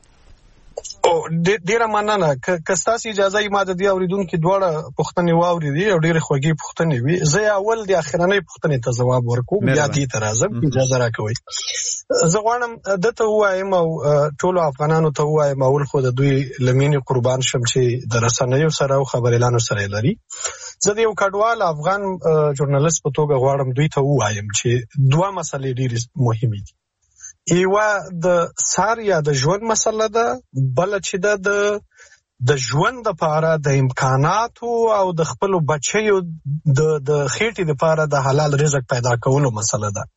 ډیره مننه. که ستاسو اجازه یې ما د دې اوریدونکو دواړه پوښتنې واورېدې او ډېرې خوږې پوښتنې وي. زه اول د اخرنۍ پوښتنې ته ځواب ورکوم، بیا دې ته راځم، اجازه راکوئ. زه غواړم دته ووایم او ټولو افغانانو ته ووایم اول خو د دوی لمینې قربان شم چې د رسنیو سره او خبریالانو سره لري. زه د یو کډوال افغان ژورنالیست په توګه غواړم دوی ته ووایم چې دوه مسلې ډېرې مهمې دي. یوه د سار یا د ژوند مسله ده، بل چې د ژوند لپاره د امکاناتو او د خپل بچیو د خېټې لپاره د حلال رزق پیدا کولو مسله ده.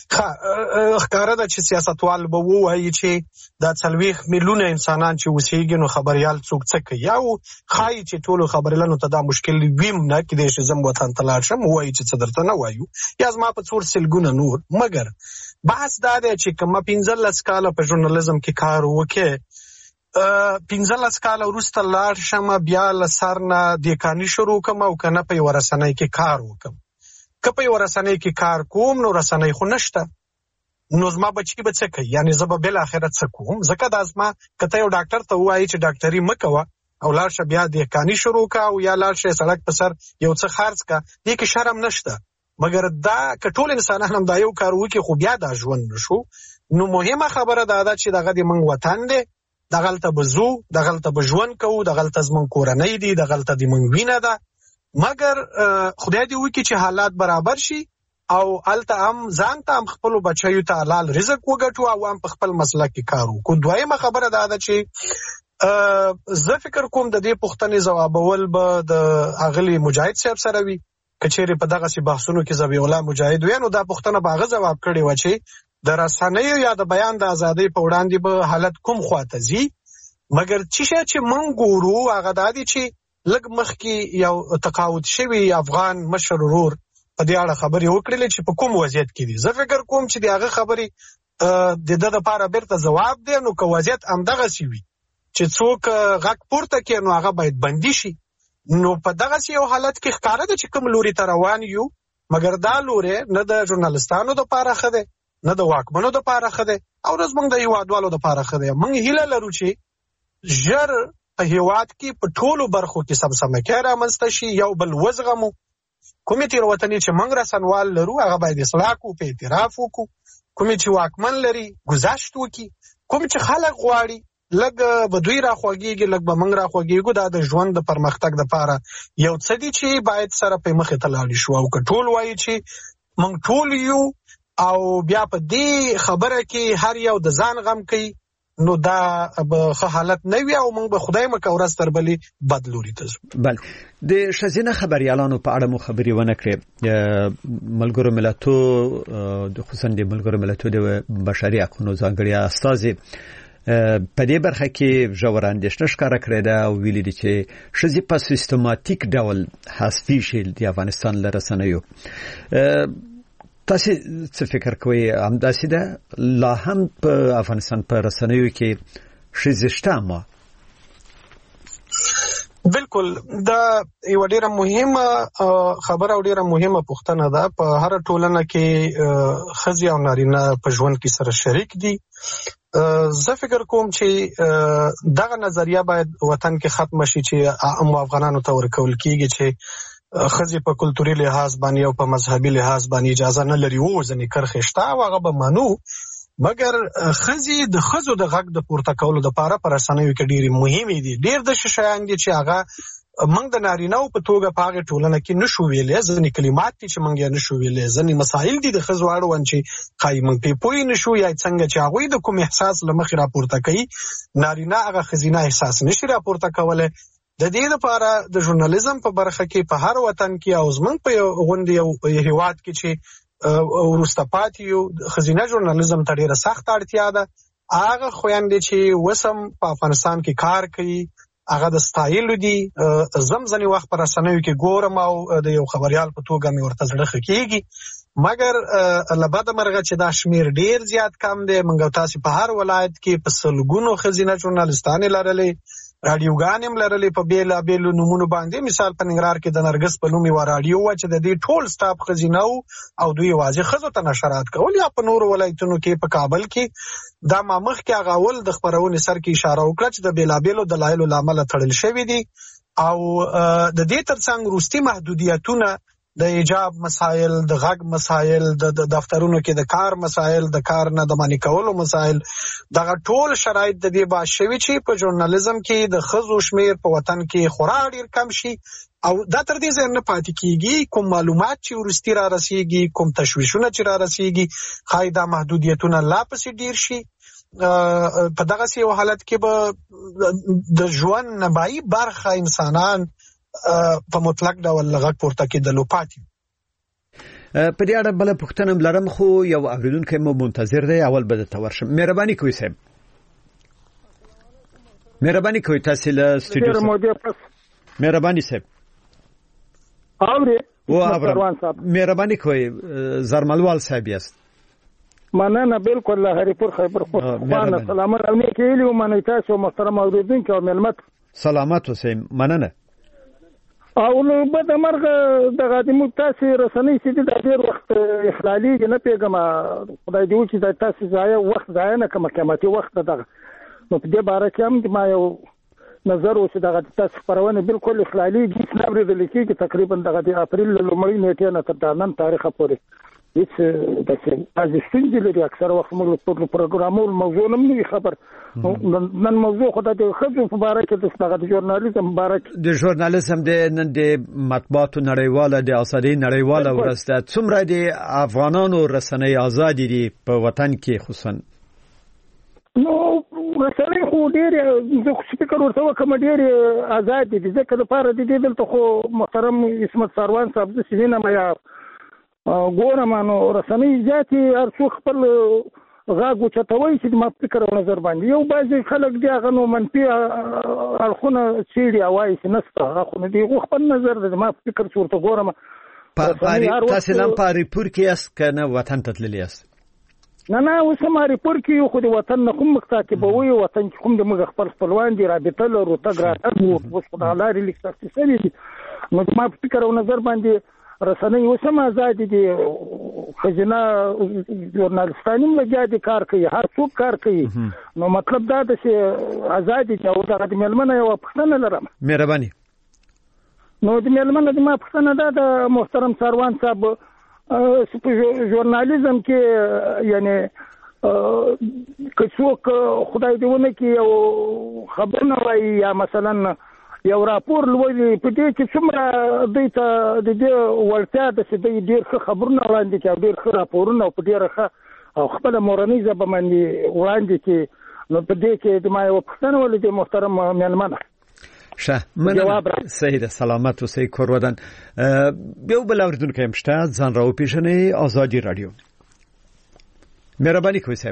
ښکاره ده چې سیاستوال به ووایي چې دا 40 میلیونه انسانان چې اوسېږي نو خبریال څوک څه کوي، او ښایي چې ټولو خبریالانو ته دا مشکل ویم نه کېدای شي زم وطن ته لاړ شم ووایي چې څه درته نه وایو یا زما په څور سلګونه نور. مګر بحث دا دی چې که ما 15 کاله په ژورنالیزم کې کار وکړې، 15 کاله وروسته لاړ شم بیا له سر نه دیکاني شروع کوم او که نه په یوه رسنۍ کې کار وکړم. که په یوه رسنۍ کې کار کوم نو رسنۍ خو نشته، نو زما بچي به څه کوي؟ یعنی زه به بالاخره څه کوم؟ ځکه دا زما که ته یو ډاکټر ته ووایي چې ډاکټري مه کوه او لاړ شه بیا دیکاني شروع کا او یا لاړ شه سړک په سر یو څه خرڅ کا، دې کې شرم نشته. مګر دا که ټول انسانان هم دا یو کار وکړي خو بیا دا ژوند نشو. نو مهمه خبره دا ده چې دغه د موږ وطن دی، دغلته به ځو، دغلته به ژوند کوو، دغلته زموږ کورنۍ دي، دغلته د موږ وینه ده. مګر خدای دې وکړي چې حالات برابر شي او هلته هم ځان ته هم خپلو بچیو ته حلال رزق وګټو او هم په خپل مسلک کې کار وکړو. دویمه خبره دا ده چې زه فکر کوم د دې پوښتنې ځوابول به د اغلی مجاهد صاحب سره وي. کچېرې په دغه سي بحثونو کې ذبیح الله مجاهد وي نو دا پوښتنه به هغه ځواب کړی و چې د رسنیو یا د بیان د ازادۍ په وړاندې به حالت کوم خواته ځي. مګر چې موږ ګورو هغه دا دی چې لږ مخکې یو تقاعد شوی افغان مشر ورور په دې اړه خبرې وکړلې چې په کوم وضعیت کې دي. زه فکر کوم چې دغه خبرې د د لپاره بیرته جواب دی. نو که وضعیت همدغه سی وي چې څوک غږ پورته کوي نو هغه باید بندي شي. نو په دغه یو حالت کې ښکاره ده چې کوم لوري ته روان یو، مګر دا لوري نه د ژورنالیستانو لپاره ښه دی نه د واکمنو لپاره ښه دی او نه زموږ د هیوادوالو لپاره ښه دی. موږ هیله لرو چې ژر په هیواد کې په ټولو برخو کې سمسمکۍ رامنځته شي، یو بل وزغمو. کومې تېروتنې چې موږ رسنوال لرو هغه باید اصلاح کړو، په اعتراف وکړو. کومې چې واکمن لري ګذشت وکړي، کوم چې خلک غواړي لږ به دوی راخواږېږي لږ به موږ راخواږېږو. دا د ژوند د پرمختګ دپاره یو څه دي چې باید سره په مخې ته لاړ شو. او که ټول وایي چې موږ ټول یو او بیا په دې خبره کې هر یو د ځان غم کوي نو دا به ښه حالت نه وي او موږ به خدای مکه ورځ تر بلې بد لوري ته ځو. بله د ښځینه خبریالانو په اړه مو خبرې ونه کړې. ملګرو ملتو خصوصا د ملګرو ملتو د بشري حقوقو ځانګړي استازي په دې برخه کې ژور اندېښنه ښکاره کړې ده او ویلي دي چې ښځې په سیستماتیک ډول حذفي شي د افغانستان له رسنیو. تاسو څه فکر کوئ همداسې ده لا هم په افغانستان په رسنیو کې شیزشته ما بالکل دا یو ډیره مهمه خبره او ډیره مهمه پوښتنه ده په هر ټولنه کې ښځې او نارینه په ژوند کې سره شریک دي زه فکر کوم چې دغه نظریه باید وطن کې ختم شي چې افغانانو ته ورکول کیږي چې ښځې په کلتوري لحاظ باندې او په مذهبي لحاظ باندې اجازه نه لري او ځنې کرښې شته او هغه به منو مګر ښځې د ښځو د غږ د پورته کولو لپاره په رسنیو کې ډېرې مهمې دي ډېر د شیان دي چې هغه موږ د نارینه‌و په توګه په هغه ټولنه کې نشو ویلې ځینې کلمات دي چې موږ یې نشو ویلې ځینې مسایل دي د ښځو اړوند چې ښایي موږ پې پوه نشو یا څنګه چې هغوی د کوم احساس له مخې راپورته کوي نارینه هغه ښځینه احساس نشي راپورته کولی د دې لپاره د ژورنالیزم په برخه کې په هر وطن کې او زموږ په غونډې یو هیواد کې چې وروسته پاتې یو ښځینه ژورنالیزم ته ډېره سخته اړتیا ده هغه خویندې چې وسم په افغانستان کې کار کوي هغه د ستایلو دي ځنې وخت په رسنیو کې ګورم او د یو خبریال په توګه مې ورته زړه ښه کېږي مګر له بده مرغه چې دا شمیر ډېر زیات کم دی موږ تاسې په هر ولایت کې په سلګونو ښځینه ژورنالیستانې لرلې راډیوګانې هم لرلې په بېلابېلو نومونو باندې مثال په ننګرهار کې د نرګس په نوم یوه راډیو وه چې د دې ټول سټاف ښځینه وو او دوی یوازې ښځو ته نشرات کول یا په نورو ولایتونو کې په کابل کې دا ما مخکې هغه اول د خپرونې سر کې اشاره وکړه چې د بېلابېلو دلایلو له امله تړل شوي دي او د دې ترڅنګ وروستي محدودیتونه د ایجاب مسایل د غږ مسایل د دفترونو کې د کار مسایل د کار نه د منع کولو مسایل دغه ټول شرایط د دې باعث شوي چې په ژورنالیزم کې د ښځو شمیر په وطن کې خورا ډېر کم شي او دا تر دې ځای نه پاتې کېږي کوم معلومات چې وروستي را رسېږي کوم تشویشونه چې را رسېږي ښایي دا محدودیتونه لا پسې ډېر شي په دغسې یو حالت کې به د ژوند نبایي برخه انسانان په مطلق ډول غږ پورته کېدلو پاتې په دې اړه بله پوښتنه لرم خو یو اورېدونکی مو منتظر دی اول به درته ورشم مهرباني کوئ صاحب مهرباني کوئ تاسې له سټوډیو مهرباني صاحب مهرباني کوئ زرملوال صاحب یاست مننه بالکل هریپور خیبر خوانه سلامت او نیک ایلی و منی تاسو محترم اوریدونکو او ملمت سلامت اوسئ مننه او به د مرغ دغه د متاسي رسنۍ چې د ډېر وخت اخلالي نه پیغام خدای دې وکړي د تاسو ځای وخت ځای نه کوم قیمتي وخت دغه نو په دې باره کې هم ما یو نظر اوسه دغه تاسو خبرونه بالکل اخلالي دي نبرې د لیکي تقریبا دغه د اپریل لومړۍ نیټه نه تر نن تاریخ پورې هیڅ د څه ستونزې لري اکثر وخت موږ په پروګرامونو موضوع نه خبر نن موضوع خدای دې خبر په اړه کې د ژورنالیزم باره د ژورنالیزم د نن د مطبوعاتو نړیواله د آزادۍ نړیواله ورځ ده څومره د افغانانو رسنۍ آزادي دي په وطن کې خصوصا نو رسنۍ خو ډېر زه فکر ورته کوم ډېر آزاد دي ځکه لپاره د دې دلته خو محترم عصمت سروان صاحب د سینما یا ګورم نو رسنۍ ذاتي هر څو خپل غاګو چتوي چې ما فکر او نظر باندې یو بعضي خلک دی هغه نو منفي الخونه سیړي اوای چې نسته هغه نه دی خپل نظر د ما فکر صورت ګورم تاسو لم په ریپور کې اس کنه وطن ته تللی اس نه اوس ما ریپور کې خو د وطن نه کوم مختاکبوي وطن کې کوم د مغ خپلوان دي رابطه لرو تګرا اوس خدای لري لیک تاسو نو ما فکر او نظر باندې رسنۍ اوسم آزاد دي خزینه ژورنالیستان هم لګیا کار کوي هر څوک کار کوي نو مطلب دا ده چې آزاد دي او د مېلمنه یو پښتنه لرم مهرباني نو د مېلمنه د ما پښتنه دا د محترم سروان صاحب ژورنالیزم کې یعنی که څوک خدای دې ونه کې یو خبر نه وایي یا مثلا یو راپور لولي په دې کې څومره دوی ته د دې وړتیا ده چې دوی ډېر ښه خبرونه وړاندې کړي او ډېر ښه راپورونه او په ډېره ښه او خپله مورنۍ ژبه باندې وړاندې کړي نو په دې کې د ما یوه پوښتنه ولیدې محترم مېلمنه ښه مننه صحیح ده سلامت اوسئ کور ودان یو بل اورېدونکی هم شته ځان را وپېژنئ ازادي راډیو مهرباني کوئ صاحب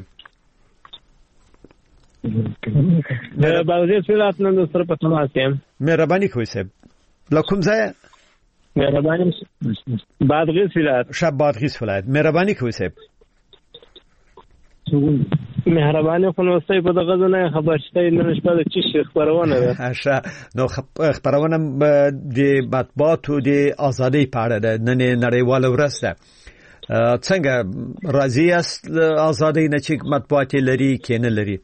باوزیر سیرات نن سره په تماس یم مهرباني کوئ صاحب لکم ځای مهرباني بادغیس ولایت شب بادغیس ولایت مهرباني کوي صاحب مهرباني خو نو ستای په دغه ځنه خبر شته نن شپه د چی خبرونه ده اشه نو خبرونه د مطبوعاتو د ازادۍ په اړه ده نن نړیواله ورځ ده څنګه راضی است ازادۍ نه چې مطبوعات لري کینه لري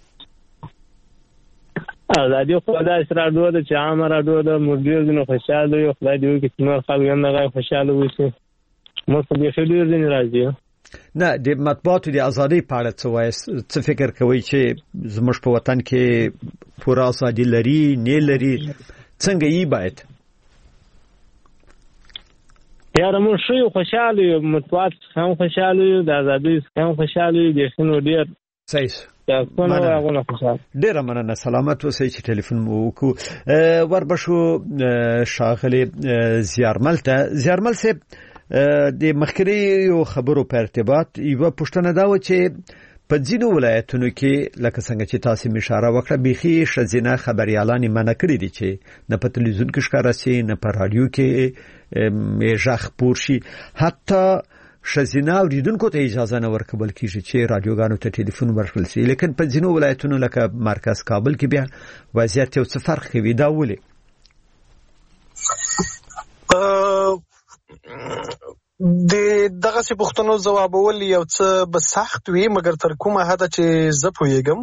ازادي خو دا راډیو ده چې عام راډیو ده مدیر دنه خوشاله یو خدای دې وکړي چې نور خلک هم نه خوشاله وي مو په دې خبرې دې راځي نه د مطبوعاتو د ازادۍ په اړه څه فکر کوي چې زموږ په وطن کې پوره ازادي لري نه لري څنګه یې باید یاره موږ شو خوشاله یو مطبوعات هم خوشاله یو د ازادۍ هم خوشاله یو د خنو ډیر صحیح ډیره مننه سلامت اوسئ چې ټلیفون مو وکړو وربشو شاغلی زیارمل صاحب د مخکري خبرو په ارتباط یو پښتنه دا و چې په ځینو ولایتونو کې لکه څنګه چې تاسو اشاره وکړه بيخي شزینه خبريالان منع کړی دي چې نه په تلویزیون کې ښکارا شي نه په رادیو کې میژخ پور شي حتی شزینه اوریدونکو ته اجازه نه ورکول کیږي چې رادیوګانو ته ټلیفون ورکړل شي لیکن په ځینو ولایتونو لکه مرکز کابل کې بیا وضعیت یو څه فرق کوي دا ولې دغه څه پوښتنو جوابول یو څه به سخت وي مګر تر کومه حد چې زه پوهیږم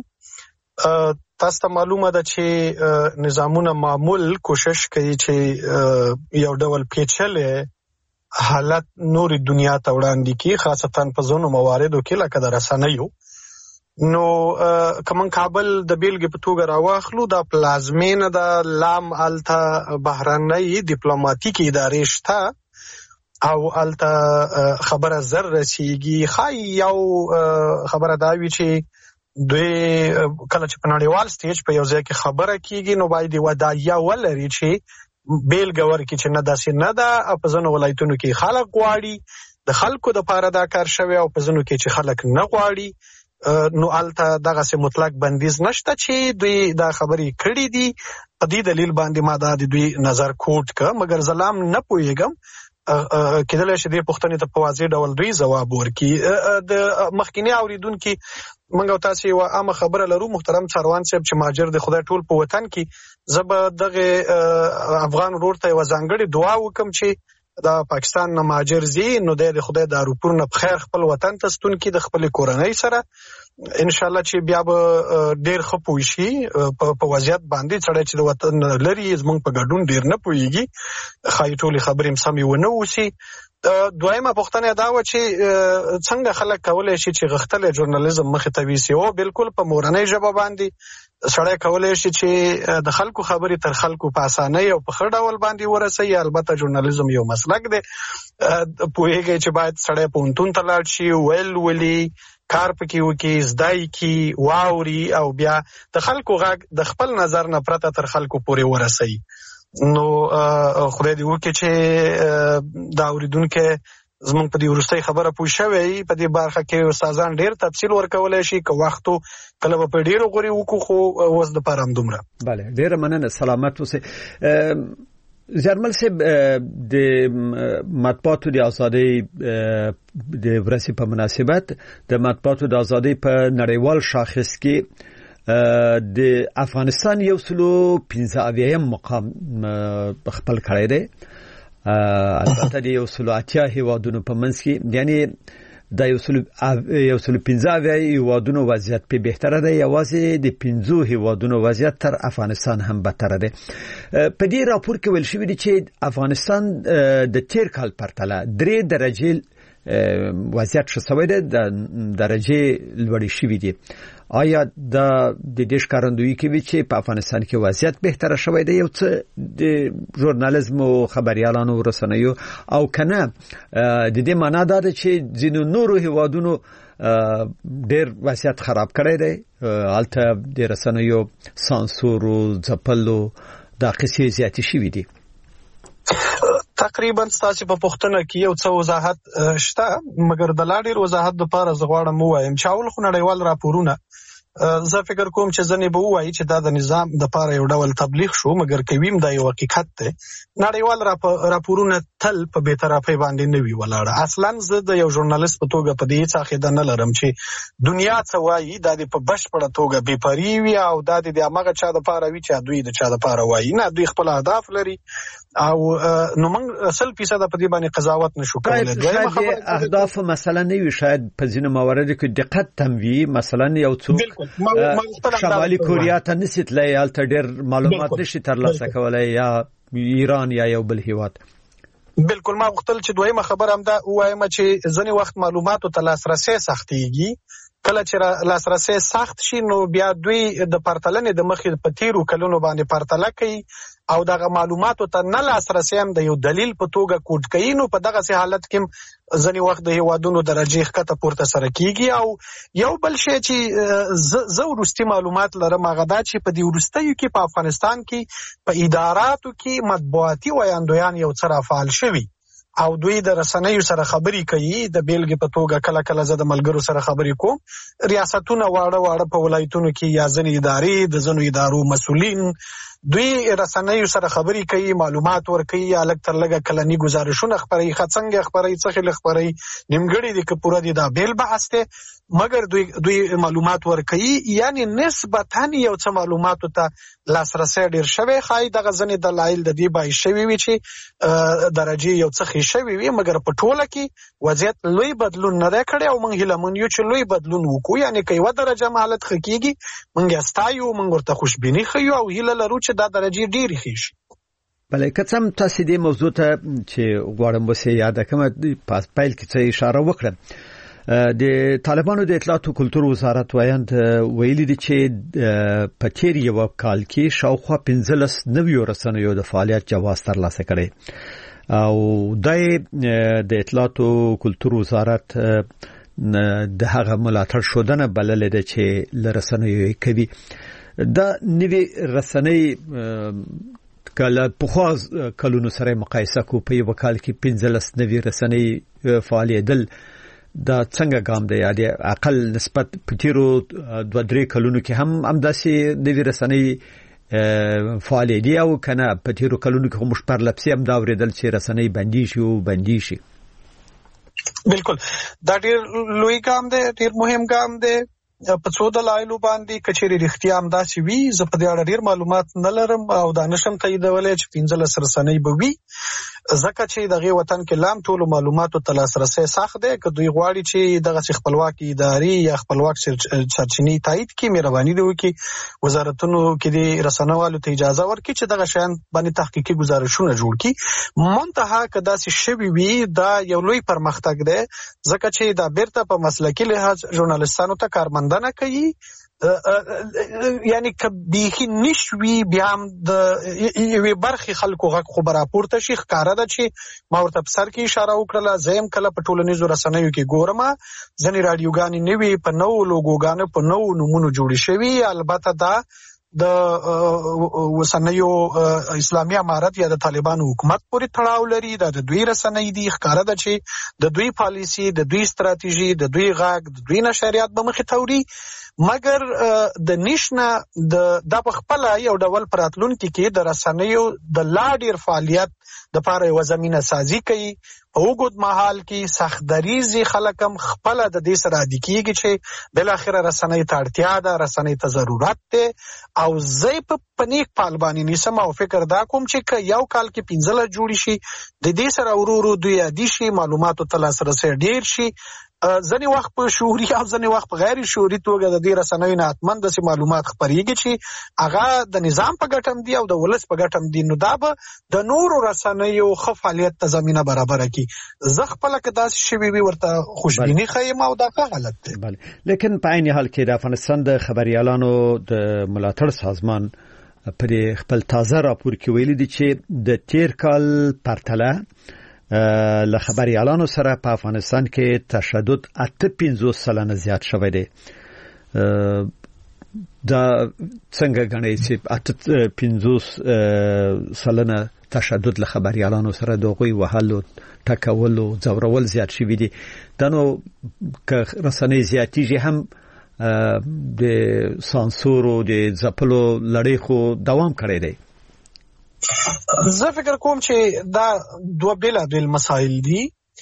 تاسو ته معلومه ده چې نظامونه معمول کوشش کوي چې یو ډول پیچلې حالت نور دنیا ته وړاندې کی خاصتا په ځینو مواردو کې لکه د رسنیو نو کوم کابل د بیلګې په توګه راوخلو د پلازمینه د لام الته بهرنۍ ډیپلوماټیک ادارې شته او الته خبره زر رسیږي خای یو خبره دا وی چې دوی کله چې په نړیوال سټیج په یو ځای کې خبره کیږي نو باید وداعیه ولري چې بیلګور کې چې نه داسې نه ده په ځینو ولایتونو کې خلک غواړي د خلکو د پاره دا کار شوی او په ځینو کې چې خلک نه غواړي نو الته دغه سه مطلق بندیز نشته چې دوی دا خبرې کړې دي په دې دلیل باندې ما دا د دوی نظر کوټ ک مګر زلام نه پويګم کله چې دې پښتنې ته په واضح ډول دوی جواب ورکړي د مخکینی اوریدونکو منګو تاسو یو عامه خبره لرو محترم څاروان صاحب چې ماجر د خدای ټول په وطن کې زب دغه افغان ورور ته و ځانګړي دعا وکم چې دا پاکستان نه ماجر زی نو د خدای د اروپور نه بخیر خپل وطن ته ستون کې د خپل کورنۍ سره ان شاء الله چې بیا به ډیر خپوي شي په وضعیت باندې سره چې د وطن لري زمونږ په ګډون ډیر نه پويږي خای ټولي خبرې سمې ونه وسی دویمه پوښتنه دا و چې څنګه خلک کولای شي چې غختل ژورنالیزم مخ ته ویسي او بالکل په مورنۍ ژبه باندې سړی کولای شي چې د خلکو خبرې تر خلکو په اسانۍ او په خړ ډول باندې ورسي البته ژورنالیزم یو مسلک دی پوهیږي چې باید سړی په انتون تلاړ شي ولي کار پکې وکي زدای کی واوري او بیا د خلکو غږ د خپل نظر نه پرته تر خلکو پورې ورسي نو خدای دې وکړي چې دا اوریدونکو زمونږ په دې ورستۍ خبره پوه شوی په دې برخه کې استادان ډیر تفصیل ورکولای شي که وختو کله په ډیرو غوري وکړو خو اوس د پاره هم دومره bale ډیر مننه سلامت اوسئ زرمل صاحب د مطبوعاتو د ازادۍ د ورځې په مناسبت د مطبوعاتو د ازادۍ په نړیوال شاخص کې د افغانستان یو سلو 15 مقام خپل کړی دی البته د یو سلو اتیا هیوادونو په منځ کې یعنی د یو سلو 15 هیوادونو وضعیت په بهتره دی یوازې د 15 هیوادونو وضعیت تر افغانستان هم بدتر دی په دې راپور کې ویل شوی دی چې افغانستان د تیر کال پرتله 3 درجه وضعیت شوی دی د درجه لوړی شوی دی آیا د دې ښکارندویي کوي چې په افغانستان کې وضعیت بهتره شوی دی یو څه د ژورنالیزم او خبريالانو رسنیو او کنه د دې معنا دا ده چې ځینو نورو هیوادونو ډېر وضعیت خراب کړی دی البته د رسنیو سانسور او ځپلو د قصې زیاتې شوې دي تقریبا تاسو په پښتنه کې یو څه وضاحت شته مګر د لا ډیر وضاحت لپاره زغواړم وایم چې اول خو نړیوال راپورونه زه فکر کوم چې ځنې به وایي چې دا د نظام د پاره یو ډول تبلیغ شو، مګر کویم دا یو حقیقت دی. نړیوال راپورونه تل په بې طرفۍ باندې نه وي ولاړه. اصلا زه د یو ژورنالیست په توګه په دې څه عقیده نه لرم چې دنیا څه وایي دا د په بشپړه توګه بې پرې وي او دا د هغه چا د پاره وي چې دوی د چا د پاره وایي. نه، دوی خپل اهداف لري او نو موږ 100% په دې باندې قضاوت نشو کولای. شاید اهداف مثلا نه وي، شاید په ځینو مواردو کې دقت تم وي. مثلا یو څوک شمالي کوریا ته نشي تللی، هلته ډېر معلومات نشي ترلاسه کولای، یا ایران یا یو بل هیواد. بالکل. ما غوښتل چې دویمه خبره هم دا ووایم چې ځینې وخت معلوماتو ته لاسرسی سختېږي. کله چې لاسرسی سخت شي نو بیا دوی د پرتلنې د مخې په تیرو کلونو باندې پرتله کوي او دغه معلوماتو ته نه لاسرسی هم د یو دلیل په توګه کوټ کوي. نو په دغه حالت کې ځینې وخت د هیوادونو درجه ښکته پورته سره کیږي. او یو بل شی چې زه وروستي معلومات لرم هغه دا چې په دې وروستیو کې په افغانستان کې په اداراتو کې مطبوعاتي ویاندویان یو څه رافعال شوي او دوی د رسنیو سره خبرې کوي. د بیلګې په توګه کله کله زه د ملګرو سره خبرې کوم، ریاستونه واړه په ولایتونو کې یا ځینې ادارې د ځینو ادارو مسؤلین دوی رسنیو سره خبرې کوي، معلومات ورکوي، الګ تر لګه کلنی گزارشونه خبري، خڅنګ خبري، څخه خبري، نیمګړي دي که پوره دي، دا بیل بحث ته. مګر دوی معلومات ورکوي، یعنی نسبتاً یو څه معلوماتو ته لاسرسی ډیر شوی. خای دغه ځنې دلایل د دې باعث شوی وي چې درجه یو څه ښه شوی وي، مګر په ټوله کې وضعیت لوی بدلون نه دی کړی او موږ هیله مند یو چې لوی بدلون وکړو. یعنی که یوه درجه حالت ښه کېږي موږ یې ستایو، موږ ورته خوشبیني ښیو او هیله لرو چې دا درجې ډېرې ښې شي. بله، که څه هم تاسې دې موضوع ته چې غواړم اوس یې یاده کړم په پیل کې څه اشاره وکړم. د طالبانو د اطلاعات او کلتور وزارت ویلي دي چې په تیر یو کال کې شاوخوا 15 نویو رسنیو د فعالیت جواز ترلاسه کړی او د اطلاعات او کلتور وزارت د هغه ملاتړ شودنه بللې ده چې لرسنیو کوي. دا نوی رسنۍ کله په کلونو سره مقایسه کو په یو کال کې 15 نوی رسنۍ فعالیدل دا څنګه ګام دی؟ یادي اقل نسبت په تیرو 2-3 کلونو کې هم همداسې د رسنۍ فعالیت او کنه په تیرو کلونو کې هم شپږ هم دا ورېدل چې رسنۍ بندي شي. بالکل، دا ډېر لوی ګام دی، ډېر مهم ګام دی. په څو دلایلو باندې کچېرې رښتیا هم داسې وي، زه په دې اړه ډېر معلومات نه لرم او دا نشم تاییدولی چې 15 رسنۍ به وي، ځکه چې دغه وطن کې لام ټولو معلوماتو ته لاسرسی سخت دی. که دوی غواړي چې دغه خپلواکي ادارې یا خپلواک سرچینې تایید کړي، مهرباني دې وکړي وزارتونو کې د رسنوالو ته اجازه ورکړي چې دغه شیان باندې تحقیقي گزارشونه جوړ کړي. منتها که داسې شوي وي دا یو لوی پرمختګ دی، ځکه چې دا بیرته په مسلکي لحاظ ژورنالیستانو ته کارمندانه کوي. یعنی که بیخي نشوي بیا هم د یوې برخې خلکو غږ خو به راپورته شي. ښکاره ده چې ما ورته په سر کې اشاره وکړله، زه یم کله په ټولنیزو رسنیو کې ګورم ځینې راډیوګانې نوي په نوو لوګوګانو په نوو نومونو جوړې شوي. البته دا د وسنیو اسلامي امارت یا د طالبانو حکومت پورې تړاو لري. دا د دوی رسنۍ دي، ښکاره ده چې د دوی پالیسي، د دوی ستراتیژي، د دوی غږ، د دوی نشریات به مخې ته وړي. مګر د نشنه د په خپل یو ډول پراتلونکي کې د رسنیو د لا ډیر فعالیت د پاره یو زمينه سازي کوي. په وګړو مهال کې سخت دریزي خلک هم خپل د دې سره د کیږي چې بل اخر رسنۍ ته اړتیا ده، رسنۍ ته ضرورت ده او زه په پنیک پالبانی نسم او فکر دا کوم چې یو کال کې 15 جوړی شي، د دې سره ورورو دوی ادي شي، معلوماتو ته لاسرسي ډیر شي. ځنې وخت په شعوري او ځنې وخت په غیر شعوري توګه د دې رسنیو نه حتماً داسې معلومات خپرېږي چې هغه د نظام په ګټه هم دي او د ولس په ګټه هم دي. نو دا به د نورو رسنیو ښه فعالیت ته زمینه برابره کړي. زه خپله که داسې شوي وي ورته خوشبیني ښیم او دا ښه حالت دی. لیکن په عین حال کې د افغانستان د خبریالانو د ملاتړ سازمان پر خپل تازه راپور کې ویلي دي چې د تیر کال پرتله له خبریالانو سره په افغانستان کې تشدد 58% زیات شوی دی. دا څنګه غنئ چې 58% تشدد له خبریالانو سره دوغوي وهلو، ټکولو، ځورول زیات شوی دی. دا نو که رسنۍ زیاتیږي هم د سانسور او د ځپلو لړۍ خو دوام کړی دی. زه فکر کوم چې دا دوه بیلابیل مسایل دي.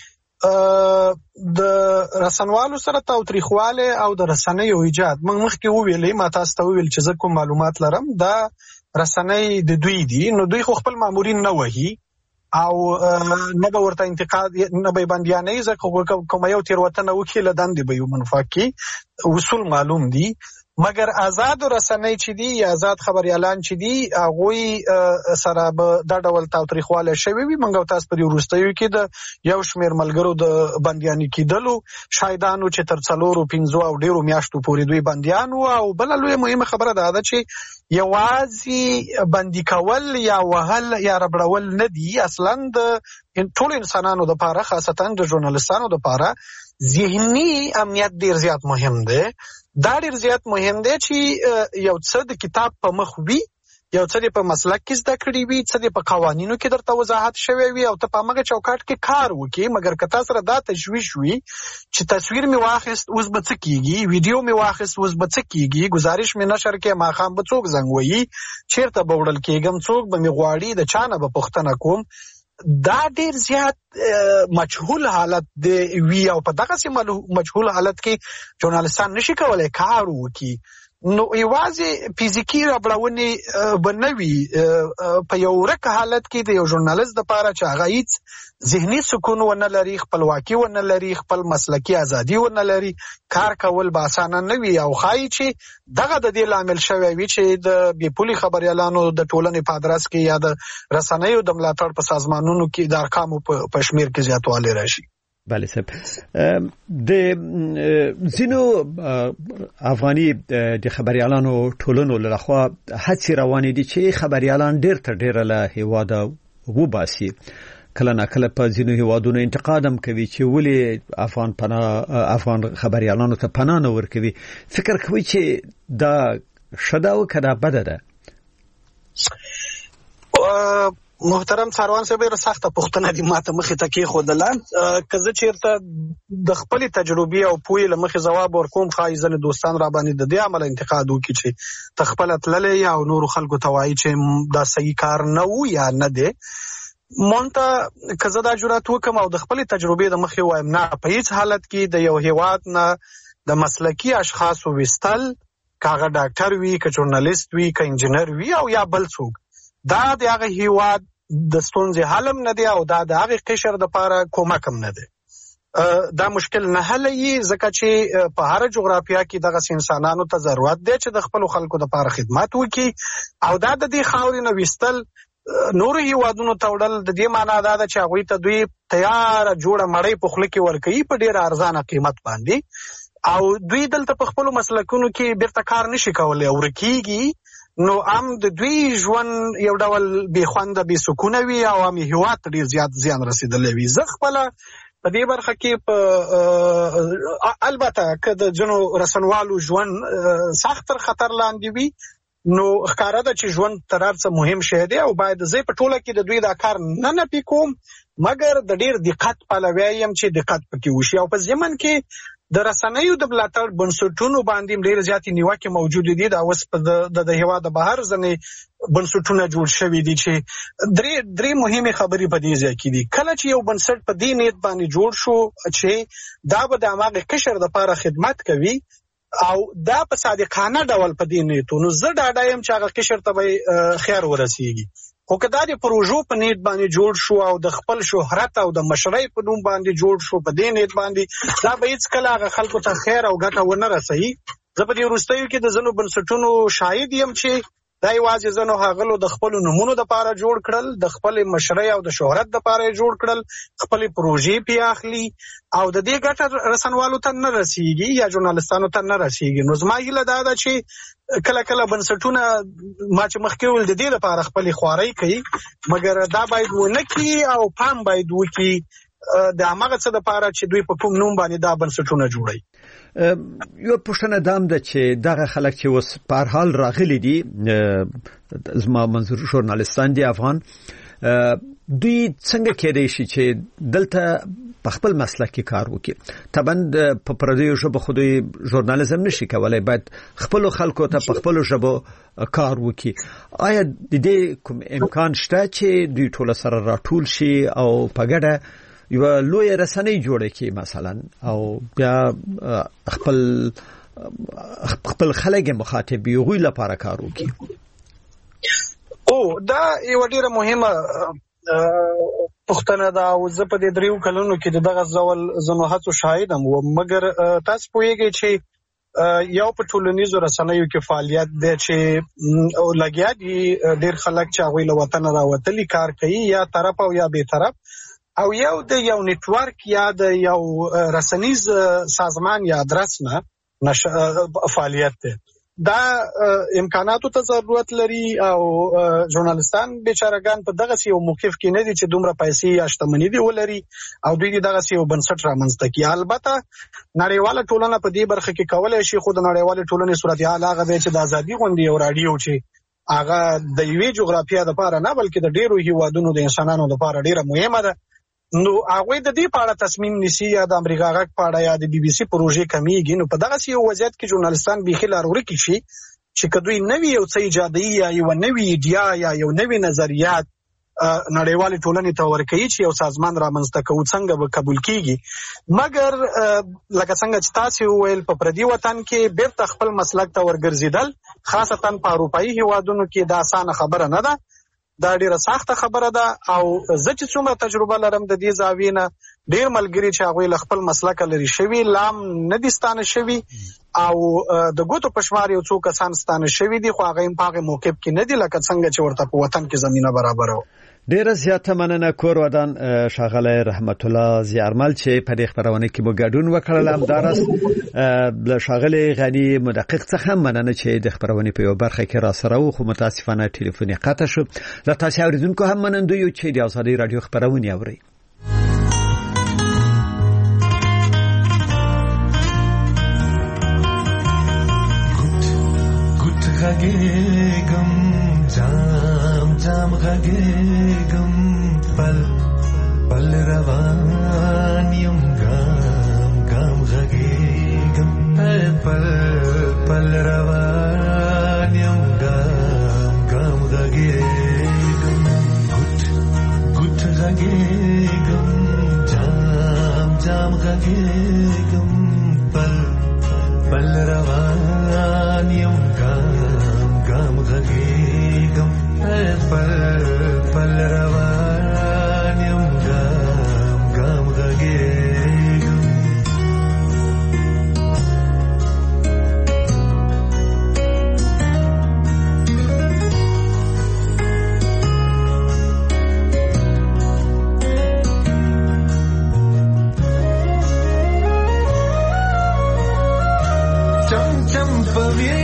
د رسنوالو سره تاوتریخواله او د رسنیو ایجاد موږ مخکې وویلې ما تاسو ته وویل چې زه کوم معلومات لرم دا رسنۍ د دوی دي نو دوی خو خپل مامورین نه وهي او نه به ورته انتقاد نه به باندې ځکه کوم یو تیروتنه وکړي له دندې به یو منفاکي اصول معلوم دي مګر آزاد رسنۍ چې دي یا آزاد خبريالان چې دي هغه سره به دا ډول تاوتریخواله شوی وي موږ تاسو په وروستیو کې د یو شمېر ملګرو د بندياني کېدلو شایدانو چې تر 4-5 او ډیرو میاشتو پورې دوی بنديان او بل لوی مهمه خبره ده چې یوازې بندي کول یا وهل یا ربړول نه دي اصلا د ټول انسانانو لپاره خاصتا د ژورنالستانو لپاره ذهني امنیت ډیر زیات مهم دی. دا ډیر زیات مهم دی چې یو څه د کتاب په مخ وي یو څه په مسلک کې زده کړی وي څه په قوانینو کې درته وضاحت شوی وي او ته په هغه چوکاټ کې کار وکړي مګر که تاسو سره دا تشویش وي چې تصویر می واخیست اوس به څه کیږي ویډیو می واخیست اوس به څه کیږي گزارش می نشر کې ما خام به څوک زنګ وایي چیرته به وړل کېږم څوک به می غواړي د چانه به پوښتنه کوم دا ډیر زیات مجهول حالت دی وی او په دغه سي مجهول حالت کې ژورنالستان نشي کولای کار وکړي نو یوازې فزیکی ربړونې بنوي په یو ورک حالت کې د یو ژورنالیست لپاره چې هغه هیڅ ذهني سکون ونه لري خپلواکي ونه لري خپل مسلکي ازادي ونه لري کار کول به اسانه نه وي او خای چې دغه د دې لامل شوی وي چې د بیپولي خبريالانو د ټولنې په ادرس کې یا د رسنیو د ملاتړ په سازمانونو کې د ارقامو په شمیر کې زیاتوالی راشي. بله صاحب د زینو افغاني د خبريالانو ټولنو لخوا هڅې روانې دي چې خبريالان ډېر تر ډېره له هیواده وباسي کله نه کله په زینو هیوادونو انتقاد هم کوي چې ولې افغان خبريالانو ته پناه نه ورکوي فکر کوي چې دا شدا او کدا بده ده. محترم ساروان صاحب ډېره سخته پوښتنه دي ماته مخې ته کېښودله که زه چېرته د خپلې تجربې او پوهې له مخې ځواب ورکوم ښایي ځینې دوستان را باندې د دې عمله انتقاد وکړي چې ته خپله تللی یا نورو خلکو ته وایي چې دا صحیح کار نه و یا نه دی مونته که زه دا جرأت وکړم او د خپلې تجربې د مخې وایم نه په هیڅ حالت کې د یو هیواد نه د مسلکي اشخاصو ویستل که هغه ډاکټر وي که ژورنالیست وي که انجینر وي او یا بل څوک دا د هغه هیواد د ستونزې حل هم نه دی او دا د هغه قشر لپاره کومک هم نه دی. دا مشکل نه حلوي ځکه چې په هر جغرافیا کې دغه انسانانو ته ضرورت دی چې د خپل خلکو لپاره خدمت وکړي او دا د دې خاورې نه ویستل نور هیوادونو ته وړل د دې معنا دا ده چې هغوی ته دوی تیار جوړه مړۍ په خوله کې ورکوي په ډېر ارزانه قیمت باندې او دوی دلته په خپلو مسلکونو کې بیرته کار نشي کولی او ورکیږي نو هم د دوی ژوند یو ډول بې خونده بې سکونه وي او هم هیواد ته ډېر زیات زیان رسېدلی وي. زه خپله په دې برخه کې البته که د ځینو رسنوالو ژوند سخت تر خطر لاندې وي نو ښکاره ده چې ژوند تر هر څه مهم شی دی او باید زه په ټوله کې د دوی دا کار نه نفي کوم مګر د ډېر دقت پلوی یم چې دقت پکې وشي او په ضمن کې د رسنیو د ملاتړ بنسټونو باندې ډېر زیاتې نیوکې موجودې دي دا اوس د هیواد بهر ځینې بنسټونه جوړ شوي دي چې درې مهمې خبرې په دې ځای کې دي. کله چې یو بنسټ په دې نیت باندې جوړ شو چې دا به د هماغه قشر لپاره خدمت کوي او دا په صادقانه ډول په دې نیتو نو زه ډاډه یم چې هغه قشر ته به خیر ورسیږي خو که دا د پروژو په نیت باندې جوړ شو او د خپل شهرت او د مشرۍ په نوم باندې جوړ شو په دې نیت باندې دا به هیڅکله هغه خلکو ته خیر او ګټه ونه رسوي. زه په دې وروستیو کې د ځینو بنسټونو شاهد یم چې دا یوازې ځینو هغلو د خپلو نومونو دپاره جوړ کړل د خپلې مشرۍ او د شهرت دپاره یې جوړ کړل خپلې پروژې پې اخلي او د دې ګټه رسنوالو ته نه رسیږي یا ژورنالستانو ته نه رسیږي. نو زما هیله دا ده چې کله کله بنسټونه ما چې مخکې وویل د دې لپاره خپلې خوارۍ کوي مګر دا باید ونه کړي او پام باید وکړي د هماغه څه دپاره چې دوی په کوم نوم باندې دا بنسټونه جوړوي. یو پوښتنه دام ده چې دغه خلک چې اوس په هر حال راغلي دي زما منظور ژورنالستان دي افغان دوی څنګه کېدای شي چې دلته په خپل مسلک کې کار وکړي؟ طبعا په پردیو ژبه خو دوی ژورنالیزم نشي کولای، باید خپل خلکو ته په خپل ژبه کار وکړي. آیا د دې کوم امکان شته چې دوی ټول سره راټول شي او په ګډه یو لوی رسنۍ جوړه کړي مثلا، او بیا خپل خلک مخاطب یو لپاره کار وکړي؟ دا یو ډیره مهمه پښتنه دا او زه په دې دریو کلونو کې دغه ځول زنو هڅو شاهدم و، مګر تاسو پوهیږئ چې یو په ټولنیزو رسنیو کې فعالیت دی چې لګیا دي ډیر خلک چې هغوی له وطن راوتلي کار کوي، یا طرف او یا بې طرف، او یو د یو نیټورک یا د یو رسنیز سازمان یا ادرس نه فعالیت دی. دا امکاناتو ته ضرورت لري او ژورنالیستان بیچارهګان په دغه یو موقف کې نه دي چې دومره پیسې یا شتمنۍ دی ولري او دوی دغه یو بنسټ رامنځته کړي. البته نړیواله ټولنه په دې برخه کې کولای شي، خو د نړیواله ټولنې صورتحال هغه دی چې د ازادي غونډې او رادیو چې هغه د یوې جغرافیه لپاره نه بلکې د ډیرو هیوادونو د انسانانو لپاره ډیره مهمه ده، نو هغه د دې په اړه تصمیم نیسي یا د امریکا غږ په اړه یا د بي بي سي پروژې کمیږي. نو په دغه یو وضعیت کې ژورنالیستان بيخي لاروري کې شي چې کدوې نوې یو څه ایجادي یا یو نوې ایډیا یا یو نوې نظریات نړیوالې ټولنې ته ورکوي چې یو سازمان رامنځته کوي څنګه به قبول کیږي. مګر لکه څنګه چې تاسو ویل په پردي وطن کې بیرته خپل مسلک ته ورګرځیدل، خاصتا په اروپایي هیوادونو کې دا اسانه خبره نه ده، دا ډیره سخته خبره ده. او زه چې څومره تجربه لرم د دې زاویې نه، ډیر ملګري چې هغوی له خپل مسلک لري شوي لام نه دي ستانه شوي، او د ګوتو په شمار یو څو کسان ستانه شوي دي، خو هغه په هغه موقف کې نه دي لکه څنګه چې ورته په وطن کې زمينه برابر و. ډیره زیاته مننه کور ودان شاغله رحمت الله زیارمل چې په دې خبرونه کې مو ګډون وکړل. همدارس له شاغله غنی مدقق څخه مننه چې د خبرونه په یو برخه کې را سره و، خو متاسفانه ټلیفوني قطع شو. له تاسو اوریدونکو هم مننه یو چې د ازادي رادیو خبرونه اوري. غږېږم جام جام غږېږم پل پل روان یم ګام ګام غږېږم پل پل روان یم ګام ګام غږېږم ګوټ ګوټ غږېږم جام جام غږېږم پل پل روان یم ګام غږېږم پل پل روان یم ګام ګام غږېږم. چم چم پوي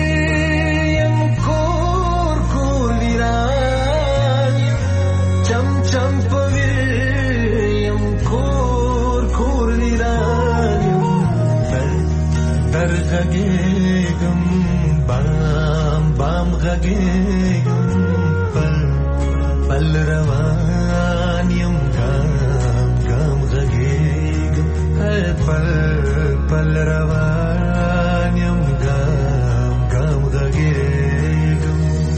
غږېږم بام بام غږېږم پل پل روان یم ګام ګام غږېږم پل پل روان یم ګام ګام غږېږم.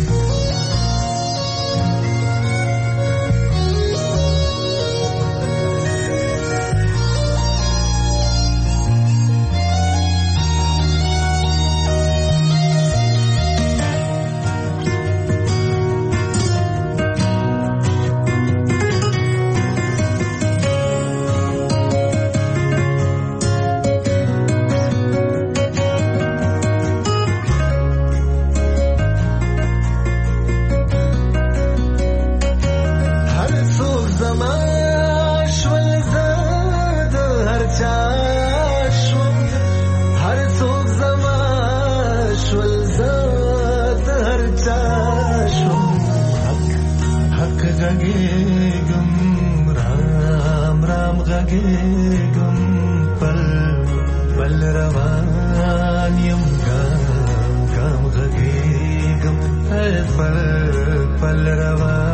غږېږم رام رام غږېږم پل پل روان یم ګام ګام غږېږم پل پل روان